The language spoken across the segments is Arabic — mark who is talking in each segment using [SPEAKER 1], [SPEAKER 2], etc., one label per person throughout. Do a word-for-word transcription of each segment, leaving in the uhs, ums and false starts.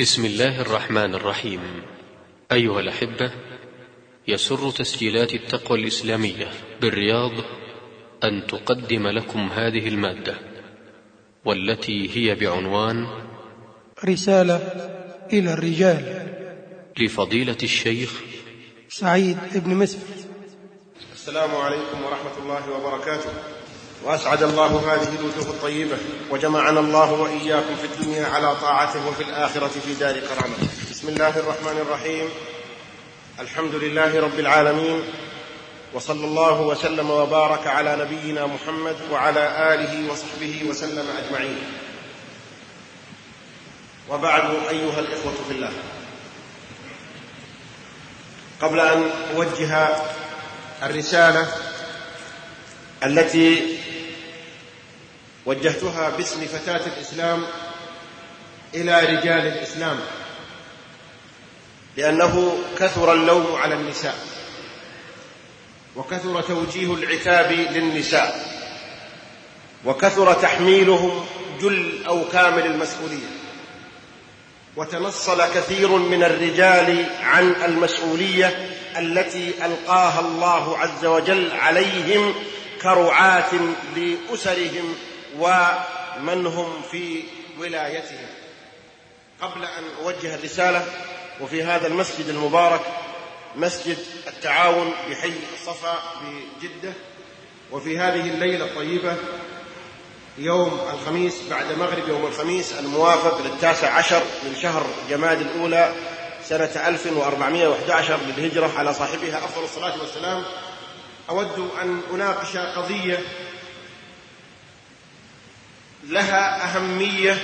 [SPEAKER 1] بسم الله الرحمن الرحيم. أيها الأحبة، يسر تسجيلات التقوى الإسلامية بالرياض أن تقدم لكم هذه المادة، والتي هي بعنوان
[SPEAKER 2] رسالة إلى الرجال
[SPEAKER 1] لفضيلة الشيخ
[SPEAKER 2] سعيد بن مسفر.
[SPEAKER 3] السلام عليكم ورحمة الله وبركاته، وأسعد الله هذه الوجوه الطيبة، وجمعنا الله وإياكم في الدنيا على طاعته وفي الآخرة في دار كرامته. بسم الله الرحمن الرحيم. الحمد لله رب العالمين، وصلى الله وسلم وبارك على نبينا محمد وعلى آله وصحبه وسلم أجمعين. وبعد، أيها الإخوة في الله، قبل أن أوجه الرسالة التي وجهتها باسم فتاة الإسلام إلى رجال الإسلام، لأنه كثر اللوم على النساء وكثر توجيه العتاب للنساء وكثر تحميلهم جل أو كامل المسؤولية، وتنصل كثير من الرجال عن المسؤولية التي ألقاها الله عز وجل عليهم كرعاة لأسرهم ومن هم في ولايتهم. قبل أن أوجه الرسالة، وفي هذا المسجد المبارك، مسجد التعاون بحي صفا بجدة، وفي هذه الليلة الطيبة يوم الخميس بعد مغرب يوم الخميس الموافق للتاسع عشر من شهر جماد الأولى سنة ألف وأربعمائة وأحد عشر للهجرة على صاحبها أفضل الصلاة والسلام، أود أن أناقش قضية لها أهمية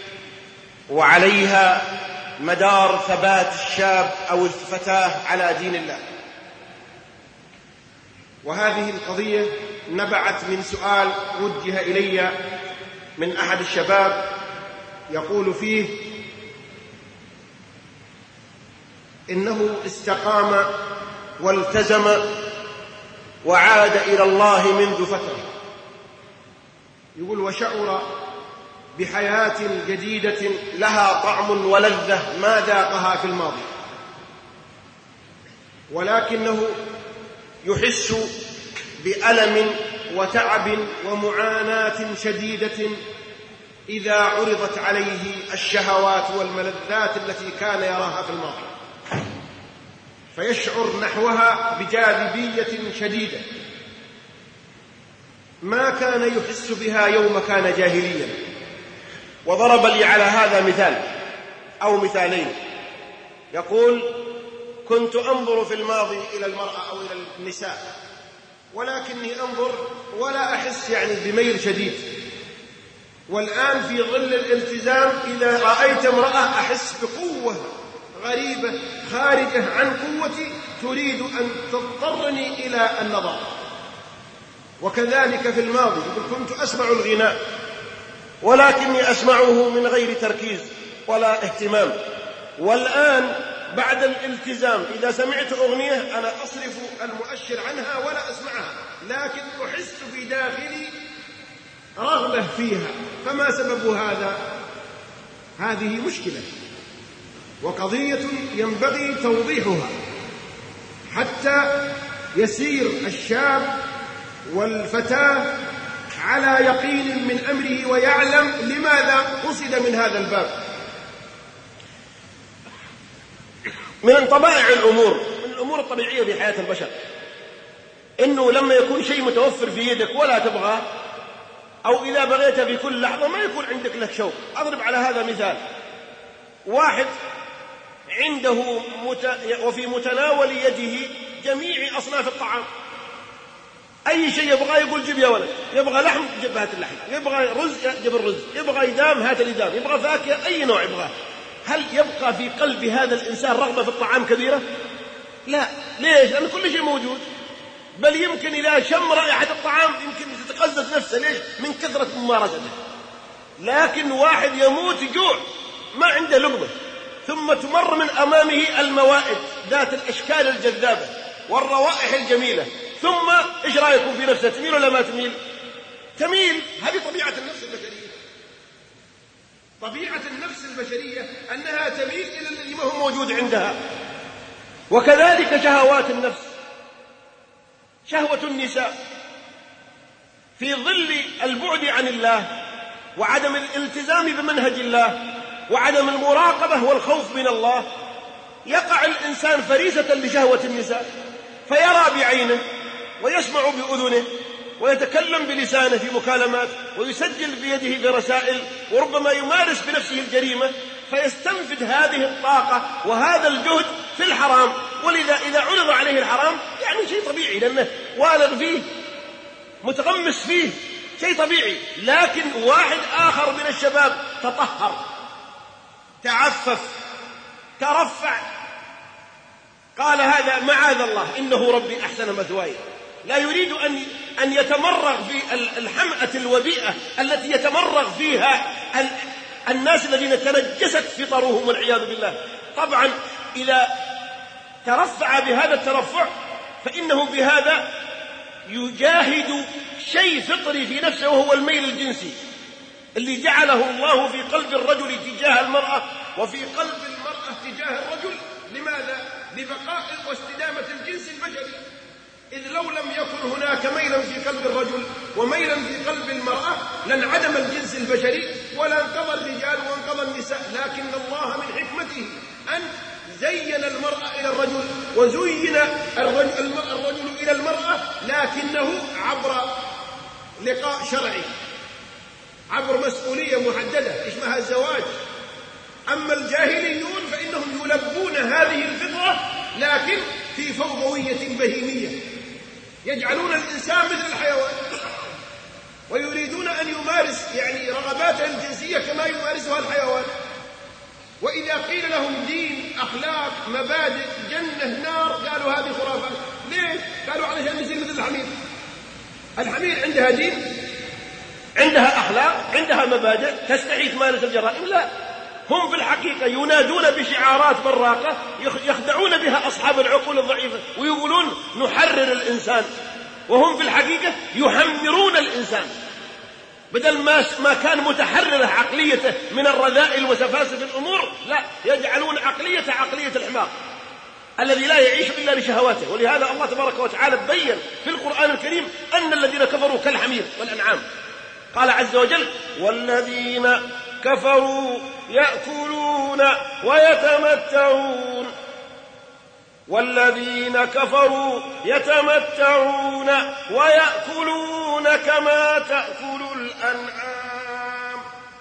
[SPEAKER 3] وعليها مدار ثبات الشاب أو الفتاة على دين الله. وهذه القضية نبعت من سؤال وجه إلي من أحد الشباب يقول فيه إنه استقام والتزم وعاد إلى الله منذ فترة، يقول وشعر بحياة جديدة لها طعم ولذة ما ذاقها في الماضي، ولكنه يحس بألم وتعب ومعاناة شديدة إذا عرضت عليه الشهوات والملذات التي كان يراها في الماضي، فيشعر نحوها بجاذبية شديدة ما كان يحس بها يوم كان جاهليا. وضرب لي على هذا مثال أو مثالين، يقول كنت أنظر في الماضي إلى المرأة أو إلى النساء، ولكني أنظر ولا أحس يعني بميل شديد، والآن في ظل الالتزام إذا رأيت امرأة أحس بقوة غريبة خارجة عن قوتي تريد أن تضطرني إلى النظر. وكذلك في الماضي كنت أسمع الغناء ولكني أسمعه من غير تركيز ولا اهتمام، والآن بعد الالتزام إذا سمعت أغنية أنا أصرف المؤشر عنها ولا أسمعها، لكن أحس في داخلي رغبة فيها. فما سبب هذا؟ هذه مشكلة وقضية ينبغي توضيحها حتى يسير الشاب والفتاة على يقين من أمره ويعلم لماذا قصد من هذا الباب. من طبائع الأمور، من الأمور الطبيعية في حياة البشر، إنه لما يكون شيء متوفر في يدك ولا تبغاه، أو إذا بغيته في كل لحظة ما يكون عندك له شوق. أضرب على هذا مثال: واحد عنده مت... وفي متناول يده جميع أصناف الطعام، أي شيء يبغى يقول جيب يا ولد، يبغى لحم جيب هات اللحم، يبغى رز جيب الرز، يبغى إدام هات الإدام، يبغى فاكهة أي نوع يبغاه. هل يبقى في قلب هذا الإنسان رغبة في الطعام كبيرة؟ لا. ليش؟ لأن كل شيء موجود، بل يمكن إذا شم رائحة الطعام يمكن تتقزز نفسه. ليش؟ من كثرة ممارسته. لكن واحد يموت جوع ما عنده لقمة، ثم تمر من أمامه الموائد ذات الأشكال الجذابة والروائح الجميلة، ثم إيش رأيكم في نفسه؟ تميل ولا ما تميل؟ تميل. هذه طبيعة النفس البشرية. طبيعة النفس البشرية أنها تميل إلى الذي ما هو موجود عندها. وكذلك شهوات النفس، شهوة النساء في ظل البعد عن الله وعدم الالتزام بمنهج الله وعدم المراقبة والخوف من الله، يقع الإنسان فريسة لشهوة النساء، فيرى بعينه ويسمع بأذنه ويتكلم بلسانه في مكالمات ويسجل بيده في رسائل، وربما يمارس بنفسه الجريمة، فيستنفذ هذه الطاقة وهذا الجهد في الحرام. ولذا إذا عرض عليه الحرام يعني شيء طبيعي، لأنه والغ فيه متغمس فيه، شيء طبيعي. لكن واحد آخر من الشباب تطهر، تعفف، ترفع، قال هذا معاذ الله إنه ربي أحسن مثواي، لا يريد أن أن يتمرغ في الحمأة الوبيئة التي يتمرغ فيها الناس الذين تنجست فطرهم والعياذ بالله. طبعا إذا ترفع بهذا الترفع فإنه بهذا يجاهد شيء فطري في نفسه، وهو الميل الجنسي اللي جعله الله في قلب الرجل تجاه المرأة وفي قلب المرأة تجاه الرجل. لماذا؟ لبقاء واستدامة الجنس البشري. إذ لو لم يكن هناك ميلا في قلب الرجل وميلا في قلب المرأة لانعدم الجنس البشري ولا انقضى الرجال وانقضى النساء. لكن الله من حكمته أن زين المرأة إلى الرجل وزين الرجل, الرجل إلى المرأة، لكنه عبر لقاء شرعي، عبر مسؤولية محددة اسمها الزواج. أما الجاهليون فإنهم يلبون هذه الفطرة لكن في فوضوية بهيمية، يجعلون الإنسان مثل الحيوان ويريدون أن يمارس يعني رغباته الجنسية كما يمارسها الحيوان. وإذا قيل لهم دين، أخلاق، مبادئ، جنة، نار، قالوا هذه خرافات. ليه؟ قالوا علشان نصير مثل الحمير. الحمير عندها دين، عندها أخلاق، عندها مبادئ، تستحي تمارس الجرائم. لا، هم في الحقيقة ينادون بشعارات براقة يخدعون بها أصحاب العقول الضعيفة ويقولون نحرر الإنسان، وهم في الحقيقة يحمرون الإنسان. بدل ما ما كان متحررة عقليته من الرذائل وسفاسف الأمور، لا، يجعلون عقلية عقلية الحمار الذي لا يعيش إلا لشهواته. ولهذا الله تبارك وتعالى بين في القرآن الكريم أن الذين كفروا كالحمير والأنعام. قال عز وجل: والذين كفروا يأكلون ويتمتعون والذين كفروا يتمتعون ويأكلون كما تأكل الأنعام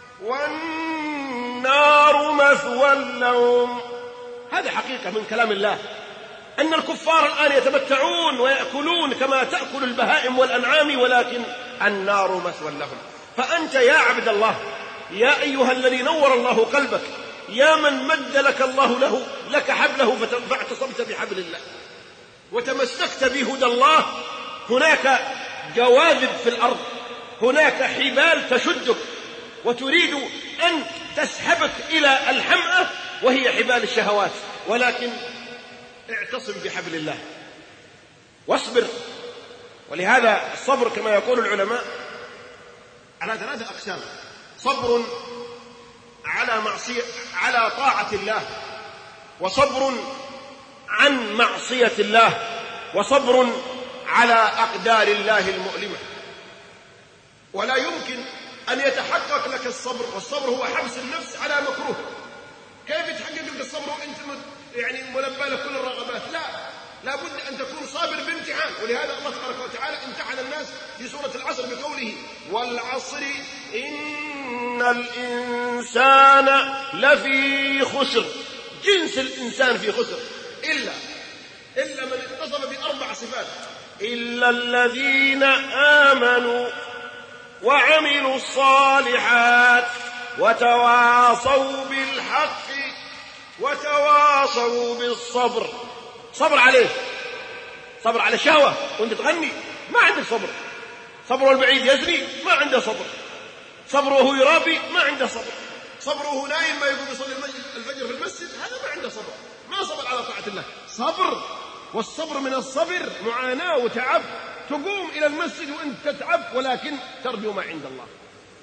[SPEAKER 3] والنار مثوى لهم. هذه حقيقة من كلام الله، أن الكفار الآن يتمتعون ويأكلون كما تأكل البهائم والأنعام، ولكن النار مثوى لهم. فأنت يا عبد الله، يا أيها الذي نور الله قلبك، يا من مد لك الله له لك حبله فاعتصمت بحبل الله وتمسكت بهدى الله، هناك جواذب في الأرض، هناك حبال تشدك وتريد أن تسحبك إلى الحمأة وهي حبال الشهوات، ولكن اعتصم بحبل الله واصبر. ولهذا الصبر كما يقول العلماء على ثلاثة أقسام: صبر على معصية على طاعة الله، وصبر عن معصية الله، وصبر على أقدار الله المؤلمة. ولا يمكن أن يتحقق لك الصبر، والصبر هو حبس النفس على مكروه. كيف يتحقق لك الصبر وأنت يعني ملبى لك كل الرغبات؟ لا، لا بد أن تكون صابر بامتحان. ولهذا الله تبارك وتعالى امتحن الناس في سورة العصر بقوله: والعصر إن الإنسان لفي خسر. جنس الإنسان في خسر إلا إلا من اتصف بأربع صفات: إلا الذين آمنوا وعملوا الصالحات وتواصوا بالحق وتواصوا بالصبر. صبر عليه، صبر على الشهوة وانت تغني ما عندك صبر، صبر والبعيد يزني ما عنده صبر، صبر وهو يرابي ما عنده صبر، صبر وهو نايم ما يقوم يصلي الفجر في المسجد هذا ما عنده صبر، ما صبر على طاعة الله. صبر، والصبر من الصبر معاناة وتعب، تقوم إلى المسجد وانت تتعب ولكن ترجو ما عند الله.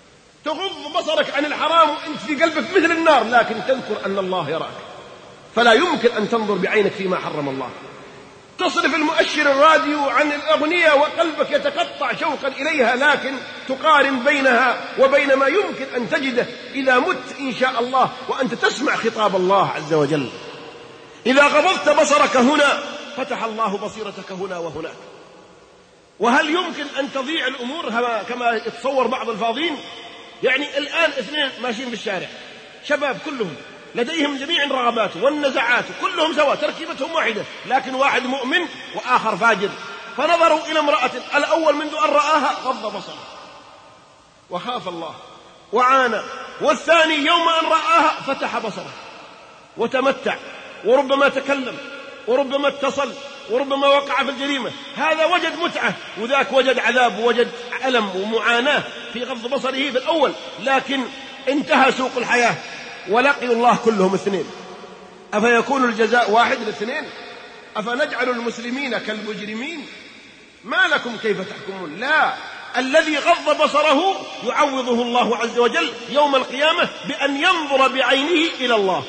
[SPEAKER 3] تغض بصرك عن الحرام وأنت في قلبك مثل النار، لكن تذكر أن الله يراك، فلا يمكن أن تنظر بعينك فيما حرم الله. تصرف المؤشر الراديو عن الأغنية وقلبك يتقطع شوقا إليها، لكن تقارن بينها وبين ما يمكن أن تجده إذا مت إن شاء الله وأنت تسمع خطاب الله عز وجل. إذا غضضت بصرك هنا فتح الله بصيرتك هنا وهناك. وهل يمكن أن تضيع الأمور كما يتصور بعض الفاضين؟ يعني الآن اثنين ماشيين بالشارع، شباب كلهم لديهم جميع الرغبات والنزعات، كلهم سوا، تركيبتهم واحدة، لكن واحد مؤمن وآخر فاجر. فنظروا إلى امرأة، الأول منذ أن رآها غض بصره وخاف الله وعانى، والثاني يوم أن رآها فتح بصره وتمتع، وربما تكلم وربما اتصل وربما وقع في الجريمة. هذا وجد متعة وذاك وجد عذاب ووجد ألم ومعاناة في غض بصره في الأول، لكن انتهى سوق الحياة ولقوا الله كلهم اثنين. أفيكون الجزاء واحد الاثنين؟ أفنجعل المسلمين كالمجرمين؟ ما لكم كيف تحكمون؟ لا، الذي غض بصره يعوضه الله عز وجل يوم القيامة بأن ينظر بعينه إلى الله.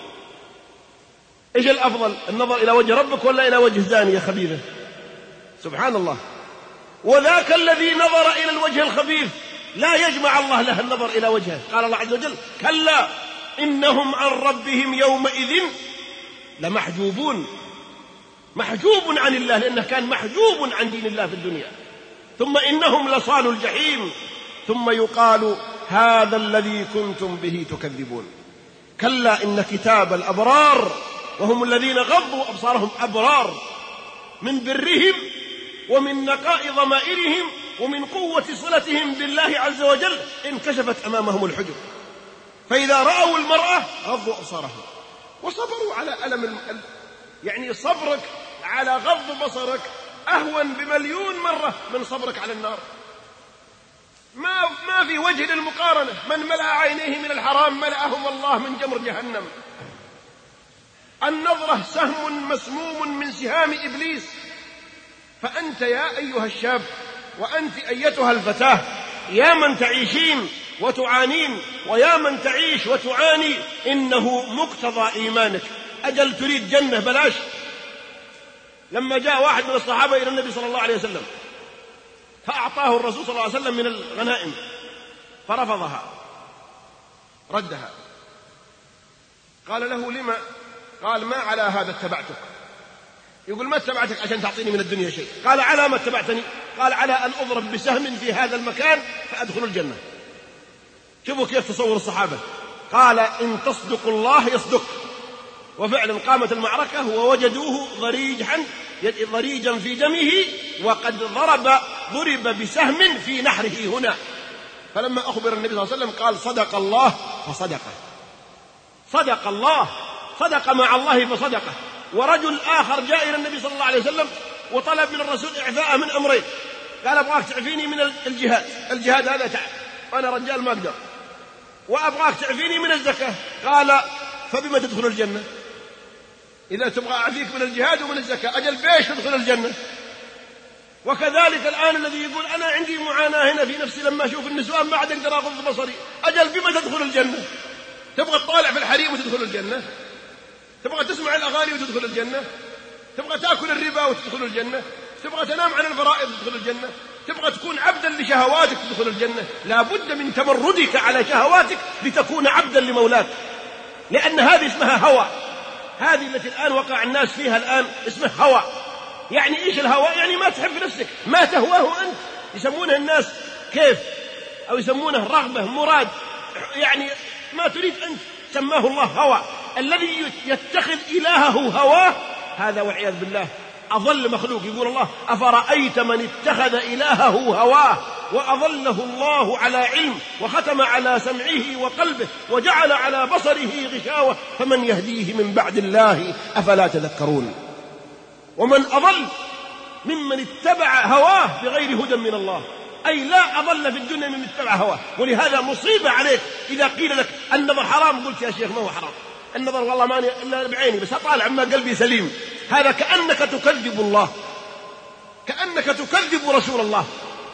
[SPEAKER 3] إيش الأفضل، النظر إلى وجه ربك ولا إلى وجه زانية خبيثة؟ سبحان الله. وذاك الذي نظر إلى الوجه الخبيث لا يجمع الله له النظر إلى وجهه. قال الله عز وجل: كلا إنهم عن ربهم يومئذ لمحجوبون. محجوب عن الله لأنه كان محجوب عن دين الله في الدنيا. ثم إنهم لصالوا الجحيم، ثم يقال هذا الذي كنتم به تكذبون. كلا إن كتاب الأبرار، وهم الذين غضوا أبصارهم أبرار، من برهم ومن نقاء ضمائرهم ومن قوة صلتهم بالله عز وجل انكشفت أمامهم الحجب، فإذا رأوا المرأة غضوا أبصارهم وصبروا على ألم الم... يعني صبرك على غض بصرك أهون بمليون مرة من صبرك على النار. ما ما في وجه للمقارنة. من ملأ عينيه من الحرام ملأهم الله من جمر جهنم. النظرة سهم مسموم من سهام إبليس. فأنت يا أيها الشاب وأنت أيتها الفتاة، يا من تعيشين وتعانين ويا من تعيش وتعاني، إنه مقتضى إيمانك. أجل تريد جنة بلاش. لما جاء واحد من الصحابة إلى النبي صلى الله عليه وسلم فأعطاه الرسول صلى الله عليه وسلم من الغنائم فرفضها، ردها. قال له: لما؟ قال: ما على هذا اتبعتك. يقول: ما اتبعتك عشان تعطيني من الدنيا شيء. قال: على ما اتبعتني؟ قال: على أن أضرب بسهم في هذا المكان فأدخل الجنة. شوفوا كيف تصور الصحابة. قال: إن تصدق الله يصدق. وفعلا قامت المعركة ووجدوه ضريجا ضريجا في دمه، وقد ضرب ضرب بسهم في نحره هنا. فلما أخبر النبي صلى الله عليه وسلم قال: صدق الله فصدقه. صدق الله، صدق مع الله فصدقه. ورجل آخر جاء إلى النبي صلى الله عليه وسلم وطلب من الرسول إعفاء من أمرين. قال: أبغاك تعفيني من الجهاد، الجهاد هذا تعب، أنا رجال ما أقدر. وأبغاك تعفيني من الزكاة. قال: فبما تدخل الجنة؟ إذا تبغى أعفيك من الجهاد ومن الزكاة، أجل بيش تدخل الجنة؟ وكذلك الآن الذي يقول: أنا عندي معاناة هنا في نفسي لما أشوف النسوان ما عاد أقدر أغض بصري، أجل بما تدخل الجنة؟ تبغى تطالع في الحريم وتدخل الجنة؟ تبغى تسمع الأغاني وتدخل الجنة؟ تبغى تأكل الربا وتدخل الجنة؟ تبغى تنام عن الفرائض وتدخل الجنة؟ تبغى تكون عبدا لشهواتك تدخل الجنة؟ لا بد من تمردك على شهواتك لتكون عبدا لمولاك، لأن هذه اسمها هوى. هذه التي الآن وقع الناس فيها الآن اسمها هوى. يعني إيش الهوى؟ يعني ما تحب نفسك، ما تهواه أنت. يسمونه الناس كيف، أو يسمونه رغبة، مراد، يعني ما تريد أنت، سماه الله هوى. الذي يتخذ إلهه هواه هذا والعياذ بالله أضل مخلوق. يقول الله: أفرأيت من اتخذ إلهه هواه وأضله الله على علم وختم على سمعه وقلبه وجعل على بصره غشاوة فمن يهديه من بعد الله أفلا تذكرون. ومن أضل ممن اتبع هواه بغير هدى من الله، أي لا أضل في الدنيا من اتبع هواه. ولهذا مصيبة عليك إذا قيل لك النظر حرام قلت: يا شيخ ما هو حرام النظر، والله ما إلا بعيني بس أطالع عما قلبي سليم. هذا كأنك تكذب الله، كأنك تكذب رسول الله.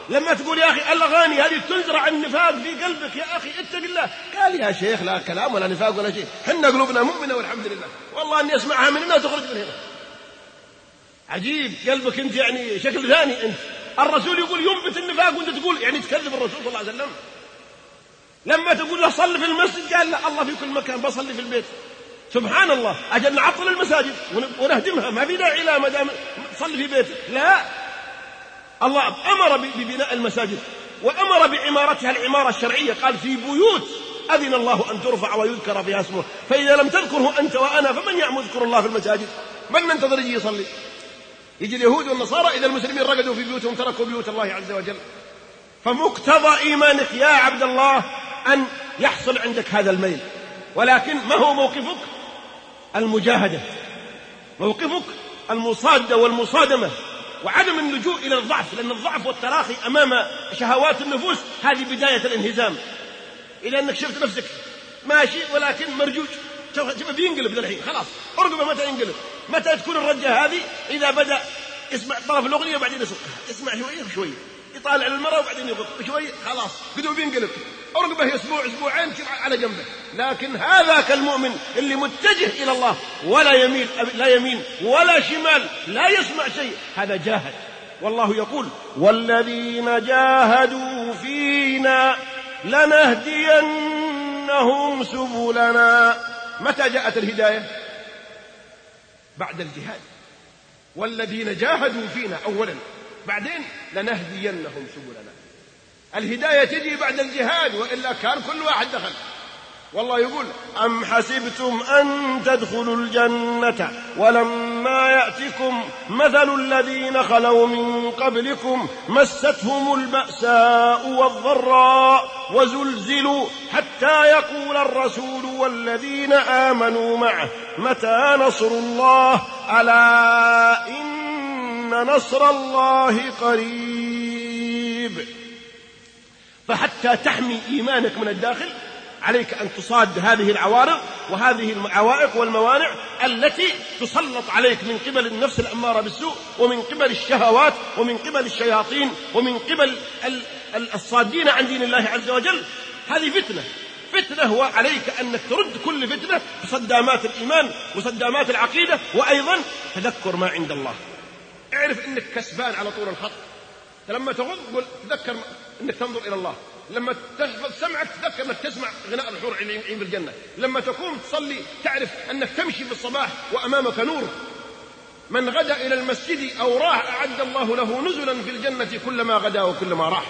[SPEAKER 3] لما تقول يا أخي الأغاني هذه تنزرع النفاق في قلبك يا أخي اتق الله. قال يا شيخ لا كلام ولا نفاق ولا شيء، حنا قلوبنا مؤمنة والحمد لله، والله أني أسمعها من الناس تخرج من هنا. عجيب قلبك أنت، يعني شكل ثاني أنت. الرسول يقول ينبت النفاق وأنت تقول يعني تكذب الرسول صلى الله عليه وسلم. لما تقول له صل في المسجد قال لا الله في كل مكان، بصلي في البيت. سبحان الله، أجل نعطل المساجد ونهدمها، ما في داعي لا ما دام صلي في بيتك. لا، الله أمر ببناء المساجد وأمر بعمارتها العمارة الشرعية، قال في بيوت أذن الله أن ترفع ويذكر فيها اسمه، فإذا لم تذكره أنت وأنا فمن يعمل يذكر الله في المساجد؟ من ننتظر يجي يصلي؟ يجي اليهود والنصارى إذا المسلمين رقدوا في بيوتهم تركوا بيوت الله عز وجل. فمقتضى إيمانك يا عبد الله أن يحصل عندك هذا الميل، ولكن ما هو موقفك؟ المجاهدة، موقفك المصادة والمصادمة وعدم اللجوء إلى الضعف، لأن الضعف والتراخي أمام شهوات النفوس هذه بداية الانهزام، إلى أنك شفت نفسك ماشي ولكن مرجوج، شوف بينقلب للحين خلاص. أرقبه متى ينقلب؟ متى تكون الرجة هذه؟ إذا بدأ يسمع طرف الأغنية وبعدين يسقها، اسمع شوية شوية، يطالع للمرأة وبعدين يغط شوية، خلاص بدو بينقلب. أرقبه أسبوع أسبوعين على جنبه. لكن هذا كالمؤمن اللي متجه إلى الله، ولا يميل لا يمين ولا شمال، لا يسمع شيء، هذا جاهد. والله يقول والذين جاهدوا فينا لنهدينهم سبلنا. متى جاءت الهداية؟ بعد الجهاد. والذين جاهدوا فينا أولا، بعدين لنهدينهم سبلنا. الهداية تجي بعد الجهاد، وإلا كان كل واحد دخل. والله يقول أم حسبتم أن تدخلوا الجنة ولما يأتكم مثل الذين خلوا من قبلكم مستهم البأساء والضراء وزلزلوا حتى يقول الرسول والذين آمنوا معه متى نصر الله ألا إن نصر الله قريب. فحتى تحمي إيمانك من الداخل عليك أن تصاد هذه العوارض وهذه العوائق والموانع التي تسلط عليك من قبل النفس الأمارة بالسوء، ومن قبل الشهوات، ومن قبل الشياطين، ومن قبل الصادين عن دين الله عز وجل. هذه فتنة فتنة وعليك أنك ترد كل فتنة بصدامات الإيمان وصدامات العقيدة، وأيضا تذكر ما عند الله. اعرف أنك كسبان على طول الخط. لما تغض قل تذكر أنك تنظر إلى الله، لما تحفظ سمعك تذكر أنك تسمع غناء الحور عين في الجنة، لما تقوم تصلي تعرف أنك تمشي في الصباح وأمامك نور. من غدا إلى المسجد أو راح أعد الله له نزلا في الجنة كلما غدا وكلما راح.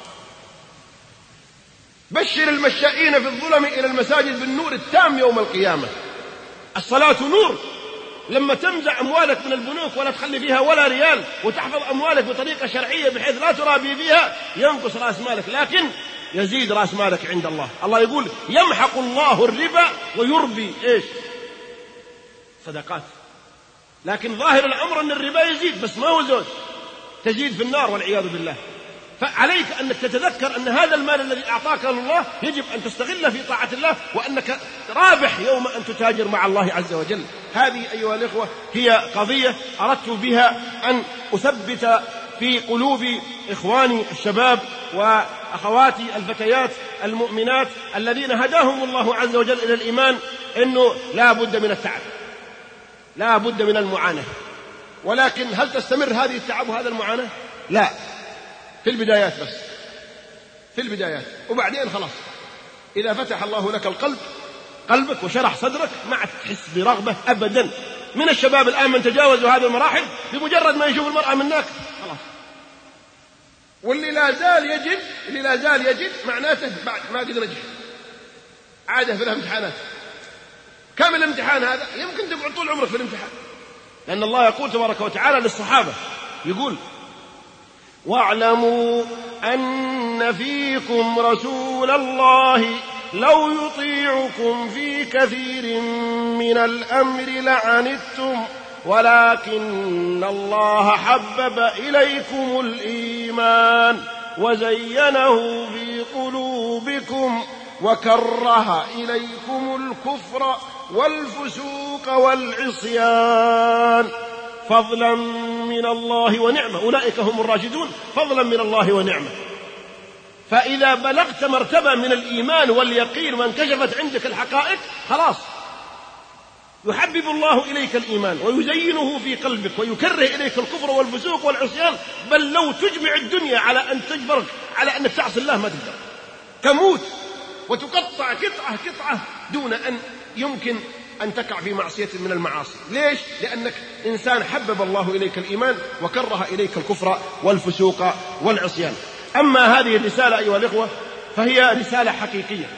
[SPEAKER 3] بشر المشائين في الظلم إلى المساجد بالنور التام يوم القيامة. الصلاة نور. لما تمزع أموالك من البنوك ولا تخلي فيها ولا ريال، وتحفظ أموالك بطريقة شرعية بحيث لا ترابي فيها، ينقص رأس مالك لكن يزيد رأس مالك عند الله. الله يقول يمحق الله الربا ويربي إيش؟ صدقات. لكن ظاهر الأمر أن الربا يزيد، بس ما هو زود، تزيد في النار والعياذ بالله. فعليك أنك تتذكر أن هذا المال الذي أعطاك الله يجب أن تستغله في طاعة الله، وأنك رابح يوم أن تتاجر مع الله عز وجل. هذه أيها الإخوة هي قضية أردت بها أن أثبت في قلوب إخواني الشباب وأخواتي الفتيات المؤمنات الذين هداهم الله عز وجل إلى الإيمان، أنه لا بد من التعب، لا بد من المعاناة. ولكن هل تستمر هذه التعب وهذا المعاناة؟ لا، في البدايات بس، في البدايات، وبعدين خلاص إذا فتح الله لك القلب قلبك وشرح صدرك ما عاد تحس برغبة أبدا. من الشباب الآن من تجاوزوا هذه المراحل بمجرد ما يشوف المرأة منك خلاص. واللي لا زال يجد اللي لا زال يجد معناته بعد ما قد نجح، عادة في الامتحانات. كم الامتحان هذا؟ يمكن تقعد طول عمرك في الامتحان، لأن الله يقول تبارك وتعالى للصحابة، يقول واعلموا أن فيكم رسول الله لو يطيعكم في كثير من الأمر لعنتم ولكن الله حبب إليكم الإيمان وزينه في قلوبكم وكره إليكم الكفر والفسوق والعصيان. فضلا من الله ونعمة، أولئك هم الراشدون فضلا من الله ونعمة. فإذا بلغت مرتبة من الإيمان واليقين وانكشفت عندك الحقائق خلاص، يحبب الله إليك الإيمان ويزينه في قلبك ويكره إليك الكفر والفسوق والعصيان، بل لو تجمع الدنيا على أن تجبرك على أنك تعصي الله ما تقدر، تموت وتقطع قطعة قطعة دون أن يمكن أن تقع في معصية من المعاصي. ليش؟ لأنك إنسان حبب الله إليك الإيمان وكره إليك الكفر والفسوق والعصيان. أما هذه الرسالة أيها الإخوة فهي رسالة حقيقية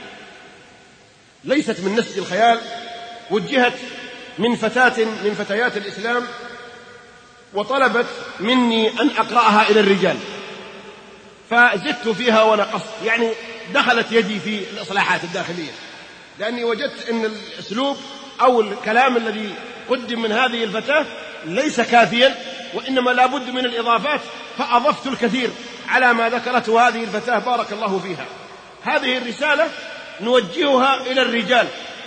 [SPEAKER 3] ليست من نسج الخيال، وجهت من فتاة من فتيات الإسلام وطلبت مني أن أقرأها إلى الرجال، فزدت فيها ونقصت، يعني دخلت يدي في الإصلاحات الداخلية، لأني وجدت أن الأسلوب أو الكلام الذي قدم من هذه الفتاة ليس كافيا، وإنما لا بد من الإضافات، فأضفت الكثير على ما ذكرته هذه الفتاة بارك الله فيها. هذه الرسالة نوجهها إلى الرجال،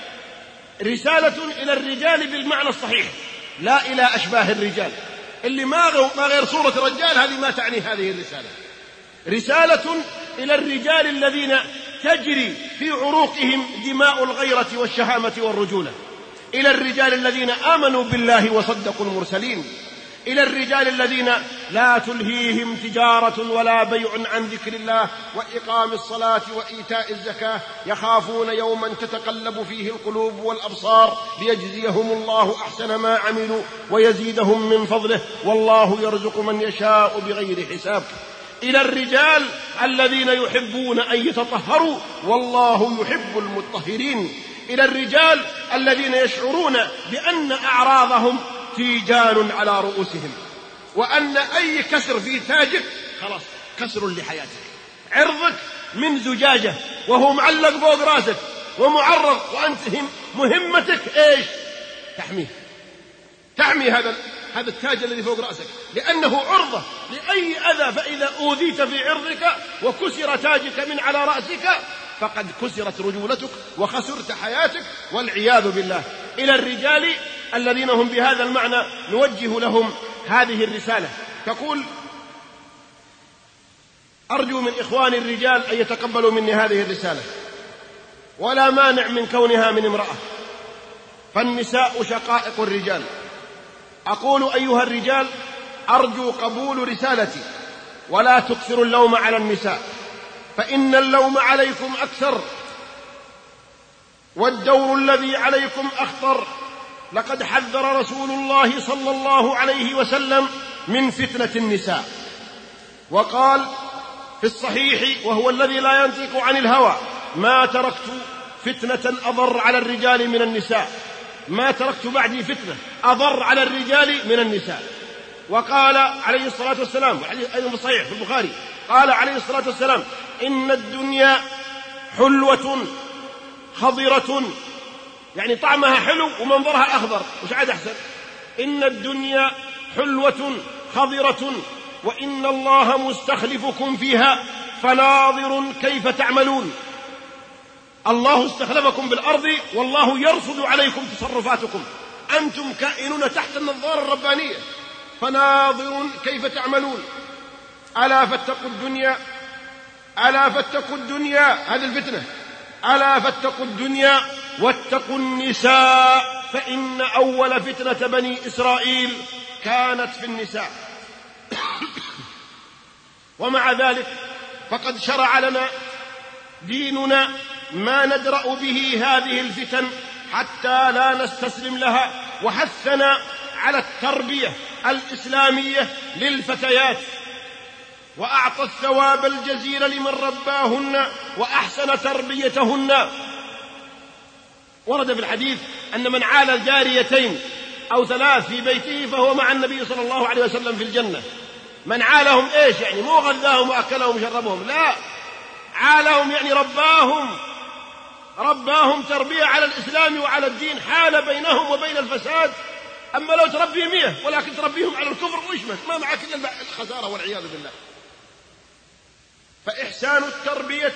[SPEAKER 3] رسالة إلى الرجال بالمعنى الصحيح، لا إلى أشباه الرجال اللي ما غير صورة الرجال، هذه ما تعني هذه الرسالة. رسالة إلى الرجال الذين تجري في عروقهم دماء الغيرة والشهامة والرجولة، إلى الرجال الذين آمنوا بالله وصدقوا المرسلين، إلى الرجال الذين لا تلهيهم تجارة ولا بيع عن ذكر الله وإقام الصلاة وإيتاء الزكاة، يخافون يوما تتقلب فيه القلوب والأبصار ليجزيهم الله أحسن ما عملوا ويزيدهم من فضله والله يرزق من يشاء بغير حساب. إلى الرجال الذين يحبون أن يتطهروا والله يحب المطهرين، إلى الرجال الذين يشعرون بأن أعراضهم تيجان على رؤوسهم، وأن أي كسر في تاجك خلاص كسر لحياتك. عرضك من زجاجة وهو معلق فوق راسك ومعرض، وأنت مهمتك إيش؟ تحميه، تحمي هذا هذا التاج الذي فوق رأسك، لأنه عرضة لأي أذى، فإذا أوذيت في عرضك وكسر تاجك من على رأسك فقد كسرت رجولتك وخسرت حياتك والعياذ بالله. إلى الرجال الذين هم بهذا المعنى نوجه لهم هذه الرسالة، تقول: أرجو من إخواني الرجال أن يتقبلوا مني هذه الرسالة، ولا مانع من كونها من امرأة، فالنساء شقائق الرجال. أقول أيها الرجال أرجو قبول رسالتي، ولا تكثروا اللوم على النساء، فإن اللوم عليكم أكثر والدور الذي عليكم أخطر. لقد حذر رسول الله صلى الله عليه وسلم من فتنة النساء، وقال في الصحيح وهو الذي لا ينطق عن الهوى: ما تركت فتنة أضر على الرجال من النساء، ما تركت بعدي فتنة أضر على الرجال من النساء. وقال عليه الصلاة والسلام، أيضا في الصحيح في البخاري، قال عليه الصلاة والسلام: إن الدنيا حلوة خضرة، يعني طعمها حلو ومنظرها أخضر، وش عاد أحسن؟ إن الدنيا حلوة خضرة وإن الله مستخلفكم فيها فناظر كيف تعملون. الله استخلفكم بالأرض والله يرصد عليكم تصرفاتكم، أنتم كائنون تحت النظارة الربانية، فناظر كيف تعملون. ألا فاتقوا الدنيا، ألا فاتقوا الدنيا، هذه الفتنة، ألا فاتقوا الدنيا واتقوا النساء، فإن أول فتنة بني إسرائيل كانت في النساء. ومع ذلك فقد شرع لنا ديننا ما ندرأ به هذه الفتن حتى لا نستسلم لها، وحثنا على التربية الإسلامية للفتيات، وأعطى الثواب الجزيل لمن رباهن وأحسن تربيتهن. ورد في الحديث أن من عال جاريتين أو ثلاث في بيته فهو مع النبي صلى الله عليه وسلم في الجنة. من عالهم إيش؟ يعني مو غذاهم وأكلهم وشربهم، لا، عالهم يعني رباهم، رباهم تربية على الإسلام وعلى الدين، حال بينهم وبين الفساد. أما لو تربي مية ولكن تربيهم على الكفر وإشمت، ما معك إلا الخسارة والعياذ بالله. فإحسان التربية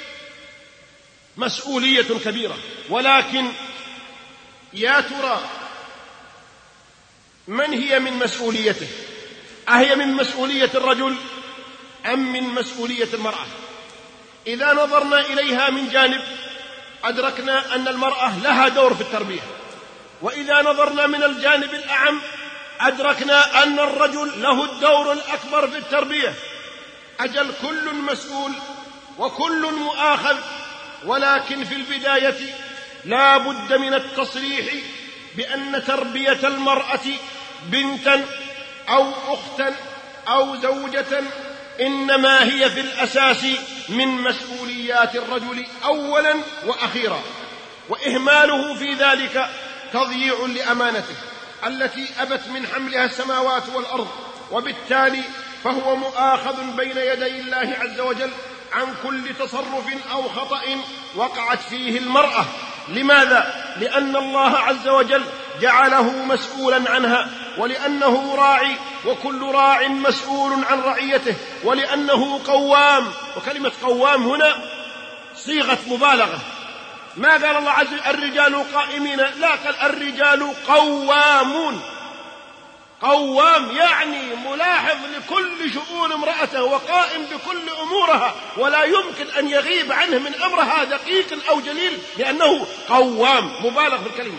[SPEAKER 3] مسؤولية كبيرة، ولكن يا ترى من هي من مسؤوليته؟ أهي من مسؤولية الرجل أم من مسؤولية المرأة؟ إذا نظرنا إليها من جانب أدركنا أن المرأة لها دور في التربية، وإذا نظرنا من الجانب الأعم أدركنا أن الرجل له الدور الأكبر في التربية. أجل كل مسؤول وكل مؤاخذ، ولكن في البداية لا بد من التصريح بأن تربية المرأة بنتا أو أختا أو زوجة إنما هي في الأساس من مسؤوليات الرجل أولا وأخيرا، وإهماله في ذلك تضييع لأمانته التي أبت من حملها السماوات والأرض، وبالتالي فهو مؤاخذ بين يدي الله عز وجل عن كل تصرف أو خطأ وقعت فيه المرأة. لماذا؟ لأن الله عز وجل جعله مسؤولا عنها، ولأنه راعي وكل راع مسؤول عن رعيته، ولأنه قوام. وكلمة قوام هنا صيغة مبالغة، ما قال الله عز وجل الرجال قائمين، لا، قال الرجال قوامون. قوام يعني ملاحظ لكل شؤون امرأته وقائم بكل أمورها، ولا يمكن أن يغيب عنه من أمرها دقيق أو جليل، لأنه قوام، مبالغ في الكلمة.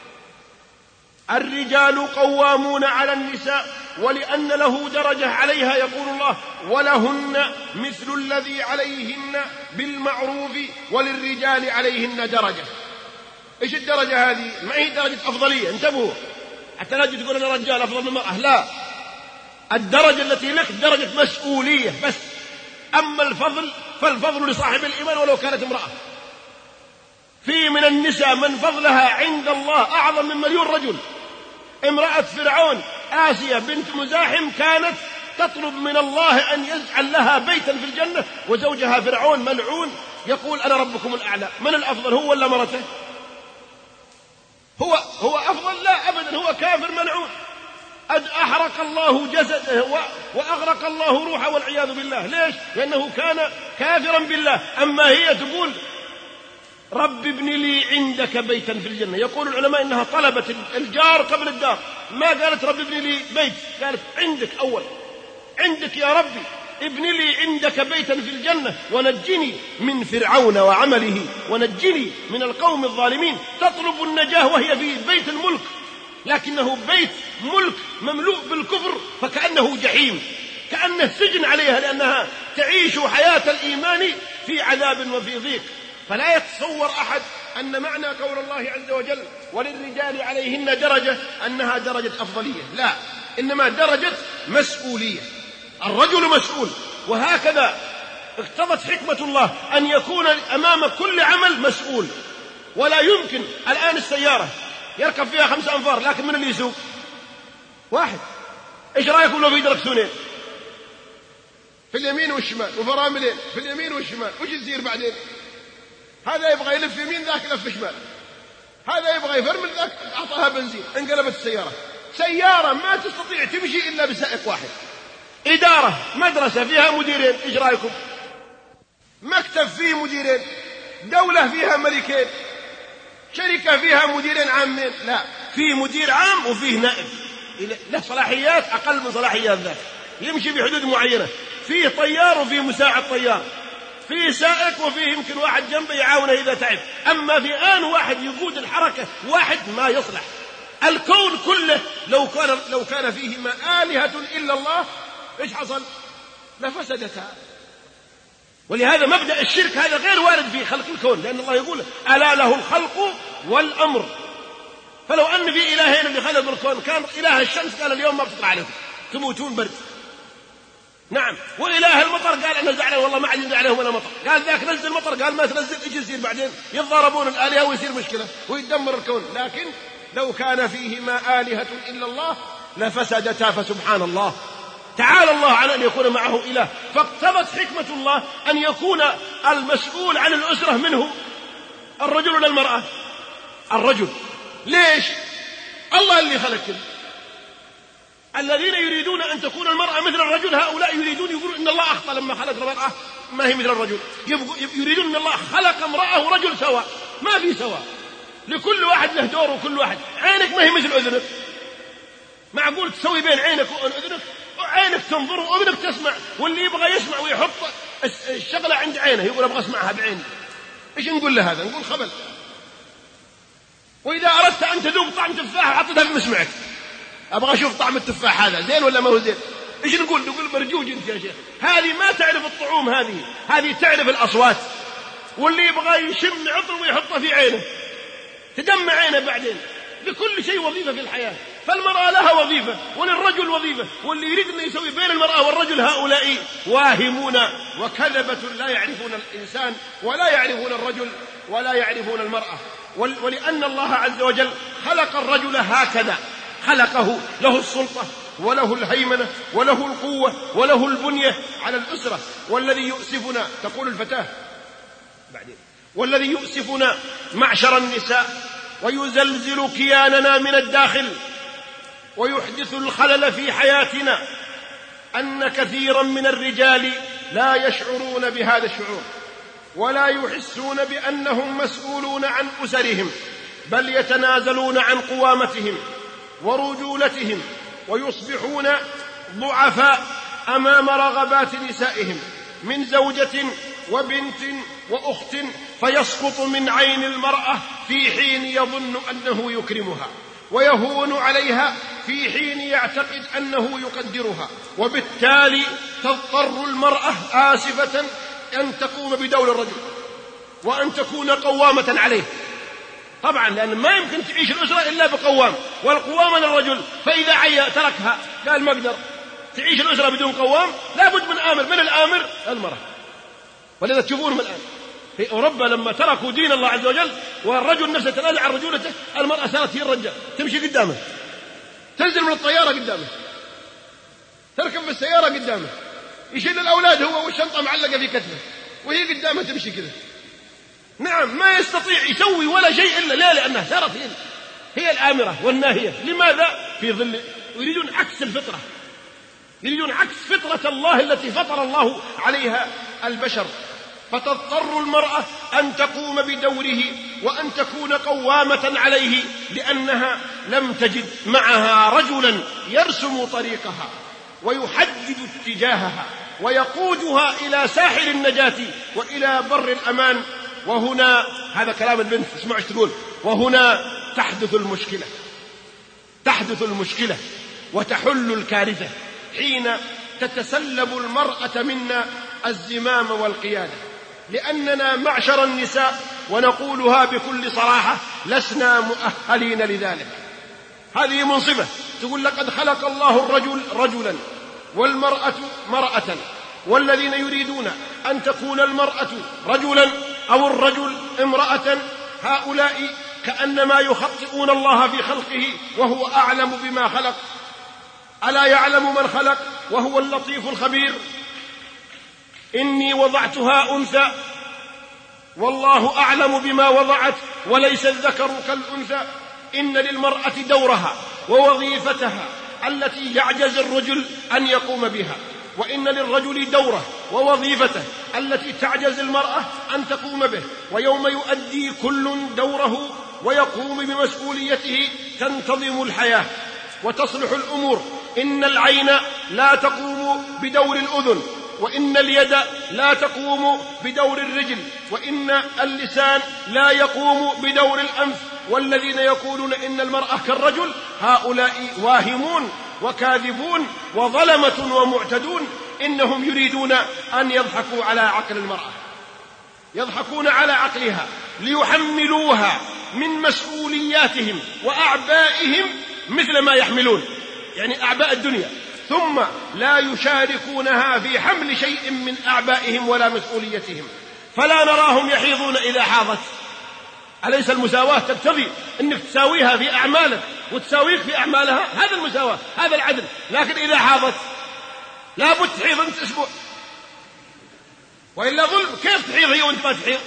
[SPEAKER 3] الرجال قوامون على النساء، ولأن له درجة عليها، يقول الله ولهن مثل الذي عليهن بالمعروف وللرجال عليهن درجة. إيش الدرجة هذه؟ ما هي درجة أفضلية، انتبهوا، حتى لا تقول أنا رجال أفضل من المرأة، لا، الدرجة التي لك درجة مسؤولية بس. أما الفضل فالفضل لصاحب الإيمان ولو كانت امرأة. في من النساء من فضلها عند الله أعظم من مليون رجل. امرأة فرعون آسيا بنت مزاحم كانت تطلب من الله أن يجعل لها بيتا في الجنة، وزوجها فرعون ملعون يقول أنا ربكم الأعلى. من الأفضل، هو ولا مرته؟ هو هو أفضل؟ لا أبدا، هو كافر ملعون. أحرق الله جسده وأغرق الله روحه والعياذ بالله. ليش؟ لأنه كان كافرا بالله. أما هي تقول رب ابن لي عندك بيتا في الجنة. يقول العلماء إنها طلبت الجار قبل الدار، ما قالت رب ابن لي بيت، قالت عندك أول، عندك يا ربي ابن لي عندك بيتا في الجنة ونجني من فرعون وعمله ونجني من القوم الظالمين. تطلب النجاة وهي في بيت الملك، لكنه بيت ملك مملوء بالكفر، فكأنه جحيم، كأنه سجن عليها، لأنها تعيش حياة الإيمان في عذاب وفي ضيق. فلا يتصور أحد أن معنى قول الله عز وجل وللرجال عليهن درجة أنها درجة أفضلية، لا، إنما درجة مسؤولية. الرجل مسؤول، وهكذا اقتضت حكمة الله أن يكون أمام كل عمل مسؤول. ولا يمكن الآن السيارة يركب فيها خمسة أنفار، لكن من اللي يسوق؟ واحد. إيش رأيكم لو في دركسونين في اليمين والشمال وفراملين في اليمين والشمال؟ وش يصير بعدين؟ هذا يبغى يلف يمين، ذاك يلف شمال، هذا يبغى يفرمل، ذاك أعطاها بنزين، انقلبت السيارة. سيارة ما تستطيع تمشي إلا بسائق واحد. إدارة مدرسة فيها مديرين، إيش رأيكم؟ مكتب فيه مديرين، دولة فيها ملكين، شركة فيها مديرين عامين، لا، في مدير عام وفيه نائب له صلاحيات أقل من صلاحيات ذاك، يمشي بحدود معينة. فيه طيار وفيه مساعد طيار، فيه سائق وفيه يمكن واحد جنبه يعاونه إذا تعب. أما في آن واحد يقود الحركة واحد ما يصلح. الكون كله لو كان لو كان فيه ما آلهة إلا الله إيش حصل؟ لفسدتها. ولهذا مبدأ الشرك هذا غير وارد في خلق الكون، لأن الله يقول ألا له الخلق والأمر. فلو أن في إلهين اللي خلقوا الكون، كان إله الشمس قال اليوم ما بتطلع عليكم تموتون برد، نعم، وإله المطر قال أنا زعلان والله ما عاد ينزل عليهم ولا مطر، قال ذاك نزل مطر، قال ما تنزل، إيش يصير بعدين؟ يتضاربون الآلهة ويصير مشكلة ويدمر الكون. لكن لو كان فيه ما آلهة إلا الله لفسدتا، فسبحان الله، تعالى الله عن أن يكون معه إله. فاقتضت حكمة الله أن يكون المسؤول عن الأسرة منه الرجل ولا المرأة؟ الرجل. ليش؟ الله اللي خلق كده. الذين يريدون أن تكون المرأة مثل الرجل هؤلاء يريدون يقولون إن الله أخطأ لما خلق المرأة ما هي مثل الرجل، يريدون أن الله خلق امرأة ورجل سواء، ما في سواء، لكل واحد له دور، وكل واحد عينك ما هي مثل أذنك، معقول تسوي بين عينك وأذنك؟ عينك تنظر وأذنك تسمع، واللي يبغى يسمع ويحط الشغلة عند عينه يقول أبغى أسمعها بعيني. إيش نقول له هذا؟ نقول خبل. وإذا أردت أن تذوق طعم تفاح حطيتها في مسمعك، أبغى أشوف طعم التفاح هذا زين ولا ما هو زين. إيش نقول؟ نقول مرجوج أنت يا شيخ. هذه ما تعرف الطعوم، هذه هذه تعرف الأصوات. واللي يبغى يشم عطر ويحطه في عينه تدمع عينه بعدين. لكل شيء وظيفة في الحياة، فالمرأة لها وظيفة وللرجل وظيفة، واللي يريد أن يسوي بين المرأة والرجل هؤلاء واهمون وكذبة لا يعرفون الإنسان ولا يعرفون الرجل ولا يعرفون المرأة. ولأن الله عز وجل خلق الرجل هكذا، خلقه له السلطة وله الهيمنة وله القوة وله البنية على الأسرة. والذي يؤسفنا، تقول الفتاة بعدين، والذي يؤسفنا معشر النساء ويزلزل كياننا من الداخل ويحدث الخلل في حياتنا أن كثيرا من الرجال لا يشعرون بهذا الشعور ولا يحسون بأنهم مسؤولون عن أسرهم، بل يتنازلون عن قوامتهم ورجولتهم ويصبحون ضعفاء أمام رغبات نسائهم من زوجة وبنت وأخت، فيسقط من عين المرأة في حين يظن أنه يكرمها، ويهون عليها في حين يعتقد أنه يقدرها، وبالتالي تضطر المرأة آسفة أن تقوم بدور الرجل وأن تكون قوامة عليه. طبعا لأن ما يمكن تعيش الأسرة إلا بقوام، والقوامة للرجل، فإذا عيا تركها قال ما أقدر تعيش الأسرة بدون قوام، لا بد من آمر، من الآمر المرأة. ولذا تشوفونهم الآن في أوروبا لما تركوا دين الله عز وجل والرجل نفسه تنازع عن رجولته، المرأة صارت هي الرجال، تمشي قدامه، تنزل من الطيارة قدامه، تركب في السيارة قدامه، يشيل الأولاد هو والشنطة معلقة في كتفه وهي قدامه تمشي كذا. نعم ما يستطيع يسوي ولا شيء إلا لا، لأنها صارت هي, هي الآمرة والناهية. لماذا؟ في ظل يريدون عكس الفطرة، يريدون عكس فطرة الله التي فطر الله عليها البشر. فتضطر المرأة أن تقوم بدوره وأن تكون قوامة عليه، لأنها لم تجد معها رجلا يرسم طريقها ويحدد اتجاهها ويقودها إلى ساحل النجاة وإلى بر الأمان. وهنا هذا كلام البنت، اسمعوا ايش تقول، وهنا تحدث المشكلة، تحدث المشكلة وتحل الكارثة حين تتسلب المرأة منا الزمام والقيادة، لأننا معشر النساء ونقولها بكل صراحة لسنا مؤهلين لذلك. هذه منصبة، تقول لقد خلق الله الرجل رجلا والمرأة مرأة، والذين يريدون أن تكون المرأة رجلا أو الرجل امرأة هؤلاء كأنما يخطئون الله في خلقه وهو أعلم بما خلق. ألا يعلم من خلق وهو اللطيف الخبير؟ إني وضعتها أنثى والله أعلم بما وضعت وليس الذكر كالأنثى. إن للمرأة دورها ووظيفتها التي يعجز الرجل أن يقوم بها، وإن للرجل دوره ووظيفته التي تعجز المرأة أن تقوم به. ويوم يؤدي كل دوره ويقوم بمسؤوليته تنتظم الحياة وتصلح الأمور. إن العين لا تقوم بدور الأذن، وإن اليد لا تقوم بدور الرجل، وإن اللسان لا يقوم بدور الأنف. والذين يقولون إن المرأة كالرجل هؤلاء واهمون وكاذبون وظلمة ومعتدون. إنهم يريدون أن يضحكوا على عقل المرأة، يضحكون على عقلها ليحملوها من مسؤولياتهم وأعبائهم مثل ما يحملون، يعني أعباء الدنيا، ثم لا يشاركونها في حمل شيء من أعبائهم ولا مسؤوليتهم. فلا نراهم يحيضون إذا حاضت. أليس المساواة تقتضي أنك تساويها في أعمالك وتساويك في أعمالها؟ هذا المساواة، هذا العدل. لكن إذا حاضت لابد تحيض أنت أسبوع، وإلا ظلم. كيف تحيض هي وأنت ما تحيض؟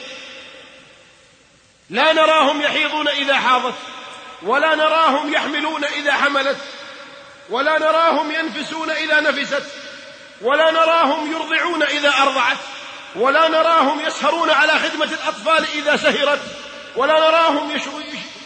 [SPEAKER 3] لا نراهم يحيضون إذا حاضت، ولا نراهم يحملون إذا حملت، ولا نراهم ينفسون إذا نفست، ولا نراهم يرضعون إذا أرضعت، ولا نراهم يسهرون على خدمة الأطفال إذا سهرت، ولا نراهم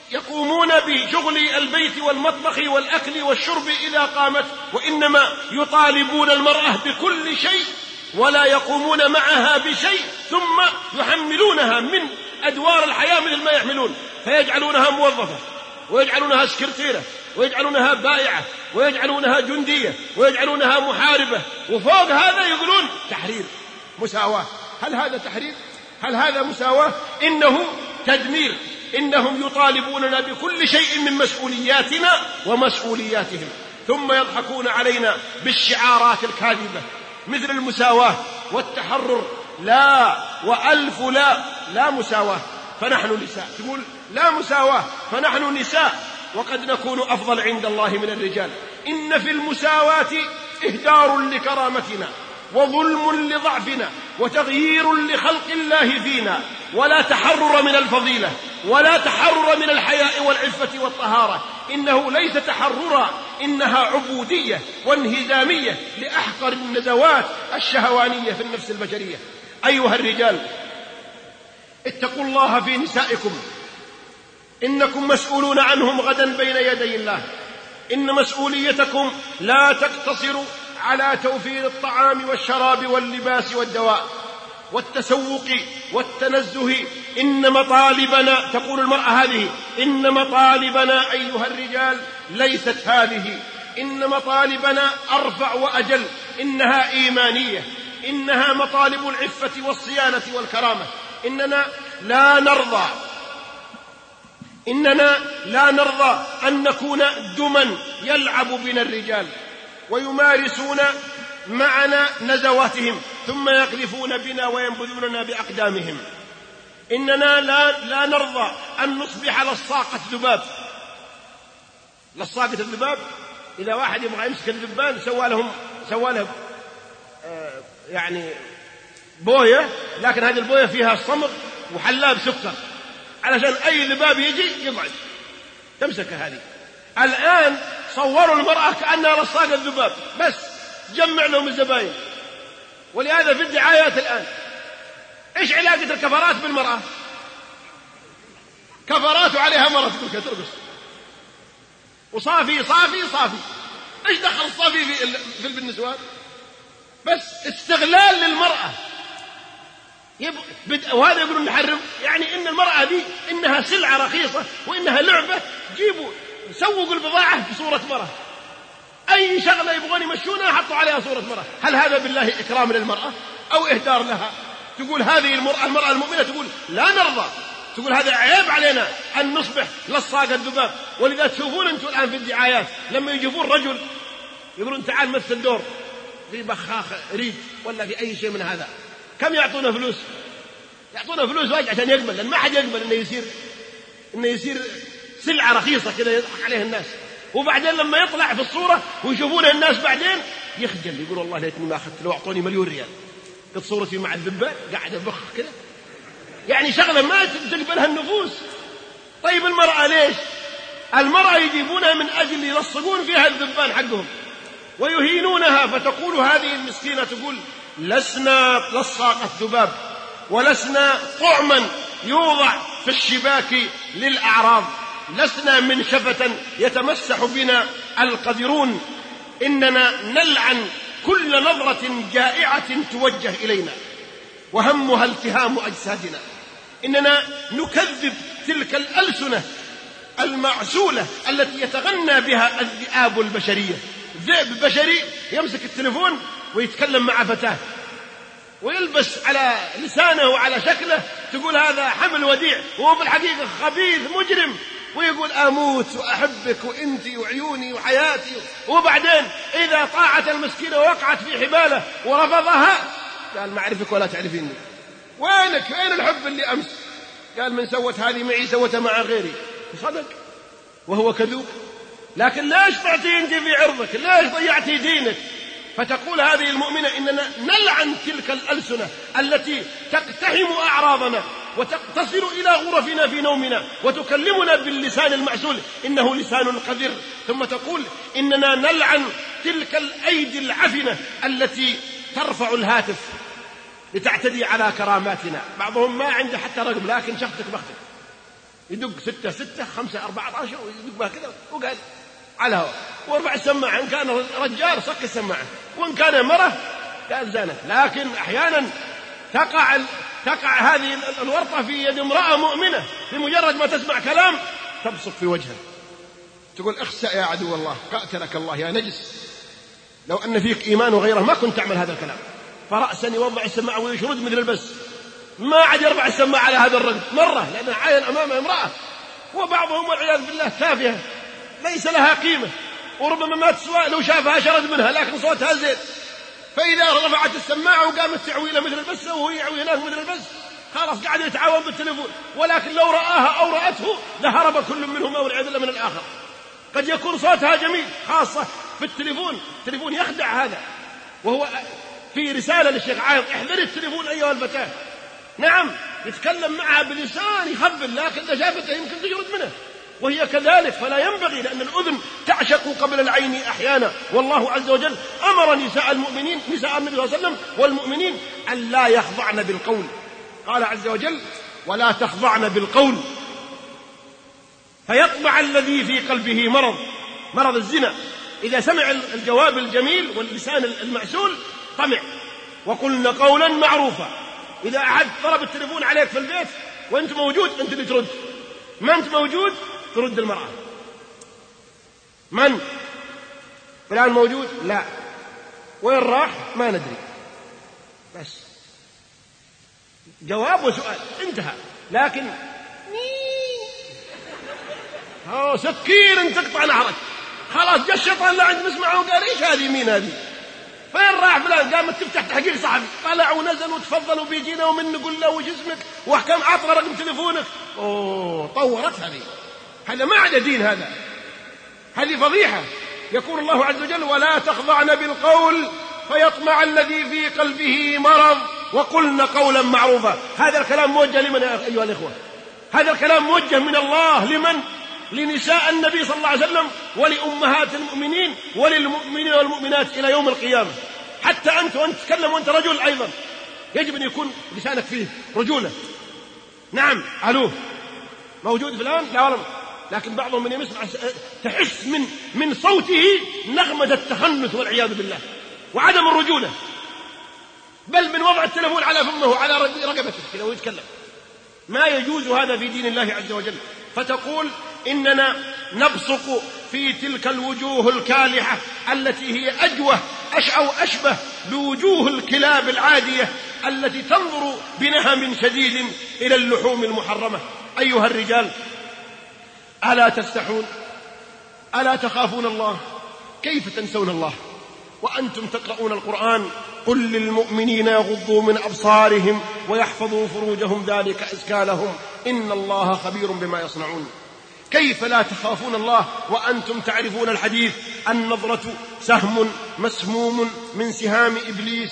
[SPEAKER 3] يقومون بشغل البيت والمطبخ والأكل والشرب إذا قامت، وإنما يطالبون المرأة بكل شيء ولا يقومون معها بشيء، ثم يحملونها من أدوار الحياة مثل ما يحملون، فيجعلونها موظفة ويجعلونها سكرتيرة ويجعلونها بائعة ويجعلونها جندية ويجعلونها محاربة، وفوق هذا يقولون تحرير مساواة. هل هذا تحرير؟ هل هذا مساواة؟ إنه تدمير. إنهم يطالبوننا بكل شيء من مسؤولياتنا ومسؤولياتهم، ثم يضحكون علينا بالشعارات الكاذبة مثل المساواة والتحرر. لا وألف لا، لا مساواة فنحن نساء، تقول لا مساواة فنحن نساء وقد نكون أفضل عند الله من الرجال. إن في المساواة إهدار لكرامتنا وظلم لضعفنا وتغيير لخلق الله فينا، ولا تحرر من الفضيلة ولا تحرر من الحياء والعفة والطهارة. إنه ليس تحررا، إنها عبودية وانهزامية لأحقر النزوات الشهوانية في النفس البشرية. أيها الرجال، اتقوا الله في نسائكم، إنكم مسؤولون عنهم غدا بين يدي الله. إن مسؤوليتكم لا تقتصر على توفير الطعام والشراب واللباس والدواء والتسوق والتنزه. إن مطالبنا، تقول المرأة هذه، إن مطالبنا أيها الرجال ليست هذه، إن مطالبنا أرفع وأجل، إنها إيمانية، إنها مطالب العفة والصيانة والكرامة. إننا لا نرضى إننا لا نرضى أن نكون دما يلعب بنا الرجال ويمارسون معنا نزواتهم ثم يقذفون بنا وينبذوننا بأقدامهم. إننا لا, لا نرضى أن نصبح لصاقة ذباب. لصاقة الذباب، إذا واحد يبغى يمسك الذبان سوى لهم سوى له آه يعني بوية، لكن هذه البوية فيها صمغ وحلاب سكر علشان أي ذباب يجي يقعد تمسك هذه. الآن صوروا المرأة كأنها لصاقة الذباب، بس جمع لهم الزباين. ولهذا في الدعايات الآن إيش علاقة الكفرات بالمرأة؟ كفرات وعليها مرة تقول ترقص، وصافي صافي صافي. إيش دخل الصافي في في النسوان؟ بس استغلال للمرأة. وهذا يقولون نحرم، يعني إن المرأة دي إنها سلعة رخيصة وإنها لعبة، جيبوا سوقوا البضاعة بصورة مرأة، أي شغلة يبغون يمشونها حطوا عليها صورة مرأة. هل هذا بالله إكرام للمرأة أو إهدار لها؟ تقول هذه المرأة المرأة المؤمنة تقول لا نرضى، تقول هذا عيب علينا أن نصبح لصاقة الذباب. ولذا تشوفون أنتم الآن في الدعايات لما يجيبون رجل يقولون تعال مثل دور في بخاخ ريد ولا في أي شيء من هذا، كم يعطونا فلوس؟ يعطونا فلوس واجد عشان يقبل، لأن ما حد يقبل إنه يصير إنه يصير سلعة رخيصة كذا يضحك عليه الناس. وبعدين لما يطلع في الصورة ويشوفونه الناس بعدين يخجل، يقول والله ليتني ما أخذت، لو أعطوني مليون ريال قد صورتي مع الذبان قاعد أبخ كذا، يعني شغلة ما تقبلها النفوس. طيب المرأة ليش؟ المرأة يجيبونها من أجل يلصقون فيها الذبان حقهم ويهينونها، فتقول هذه المسكينة تقول لسنا لصاقة ذباب ولسنا طعما يوضع في الشباك للأعراض، لسنا منشفة يتمسح بنا القذرون. إننا نلعن كل نظرة جائعة توجه إلينا وهمها التهام أجسادنا. إننا نكذب تلك الألسنة المعسولة التي يتغنى بها الذئاب البشرية. ذئب بشري يمسك التلفون ويتكلم مع فتاة ويلبس على لسانه وعلى شكله، تقول هذا حمل وديع، وهو بالحقيقة خبيث مجرم، ويقول أموت وأحبك وإنتي وعيوني وحياتي. وبعدين إذا طاعت المسكينة ووقعت في حباله ورفضها قال ما أعرفك ولا تعرفيني، وينك وين الحب اللي أمس؟ قال من سوت هذه معي سوتها مع غيري. صدق وهو كذوب. لكن ليش تعطي أنت في عرضك؟ ليش ضيعتي دينك؟ فتقول هذه المؤمنة إننا نلعن تلك الألسنة التي تقتحم أعراضنا وتقتصر إلى غرفنا في نومنا وتكلمنا باللسان المعسول إنه لسان قذر. ثم تقول إننا نلعن تلك الأيدي العفنة التي ترفع الهاتف لتعتدي على كراماتنا. بعضهم ما عنده حتى رقم لكن شختك بختك يدق ستة ستة خمسة أربعة عشر ويدق بها كذا وقال على هو وارفع السماعة، إن كان رجال صك السماعة، وإن كان مرة قال زانت. لكن أحيانا تقع تقع هذه الورطة في يد امرأة مؤمنة، بمجرد ما تسمع كلام تبصق في وجهها تقول اخسأ يا عدو الله، قاتلك الله يا نجس، لو أن فيك إيمان وغيره ما كنت تعمل هذا الكلام. فرأسا يوضع السماعة ويشرد مثل البس، ما عاد يرفع السماعة على هذا الرجل مرة، لأنه عاين أمامه امرأة، وبعضهم والعياذ بالله تافهة ليس لها قيمة، وربما ما تسوى، لو شافها شرد منها، لكن صوتها زين. فإذا رفعت السماعة وقامت تعويله مثل البس وهو يعوي هناك مثل البس، خلاص قاعد يتعاون بالتليفون. ولكن لو رآها أو رأته لهرب كل منهما والعياذ بالله من الآخر. قد يكون صوتها جميل، خاصة في التليفون، التليفون يخدع هذا. وهو في رسالة للشيخ عايض: احذري التليفون أيها الفتاة. نعم يتكلم معها بلسان يخبل، لكن إذا شافته يمكن تجرد منه، وهي كذلك. فلا ينبغي، لأن الأذن تعشق قبل العين أحيانا. والله عز وجل أمر نساء المؤمنين، نساء النبي صلى الله عليه وسلم والمؤمنين، أن لا يخضعن بالقول. قال عز وجل: ولا تخضعن بالقول فيطمع الذي في قلبه مرض، مرض الزنا. إذا سمع الجواب الجميل واللسان المعسول طمع. وقلنا قولا معروفا. إذا أحد ضرب التليفون عليك في البيت وأنت موجود، أنت اللي ترد. ما أنت موجود ترد المرأة. من؟ فلان موجود؟ لا. وين راح؟ ما ندري. بس جواب وسؤال، انتهى. لكن ها سكين تقطع نهرك، خلاص جاء الشيطان لعند مسمعه وقال: ايش هذه؟ مين هذه؟ فين راح فلان؟ قامت تفتح تحقيق صحفي، طلع ونزل وتفضل وبيجينا ومن نقول له وش اسمك وكم عطى رقم تليفونك. اوه طورت هذه، هذا ما عاد دين، هذا هذه فضيحة. يقول الله عز وجل: ولا تخضعن بالقول فيطمع الذي في قلبه مرض وقلن قولا معروفا. هذا الكلام موجه لمن يا أيها الإخوة؟ هذا الكلام موجه من الله لمن؟ لنساء النبي صلى الله عليه وسلم ولأمهات المؤمنين وللمؤمنين والمؤمنات إلى يوم القيامة. حتى أنت وأنت تتكلم وأنت رجل أيضا يجب أن يكون لسانك فيه رجولة. نعم ألوه موجود فلان؟ لا والله. لكن بعضهم من يسمع تحس من من صوته نغمة التخنث والعياذ بالله وعدم الرجولة، بل من وضع التلفون على فمه وعلى رقبته كذا ويتكلم. ما يجوز هذا في دين الله عز وجل. فتقول: إننا نبصق في تلك الوجوه الكالحة التي هي أجوه أشعو أشبه بوجوه الكلاب العادية التي تنظر بنهم شديد إلى اللحوم المحرمة. أيها الرجال، ألا تستحون؟ ألا تخافون الله؟ كيف تنسون الله وأنتم تقرؤون القرآن؟ قل للمؤمنين يغضوا من أبصارهم ويحفظوا فروجهم ذلك أزكى لهم إن الله خبير بما يصنعون. كيف لا تخافون الله وأنتم تعرفون الحديث: النظرة سهم مسموم من سهام إبليس.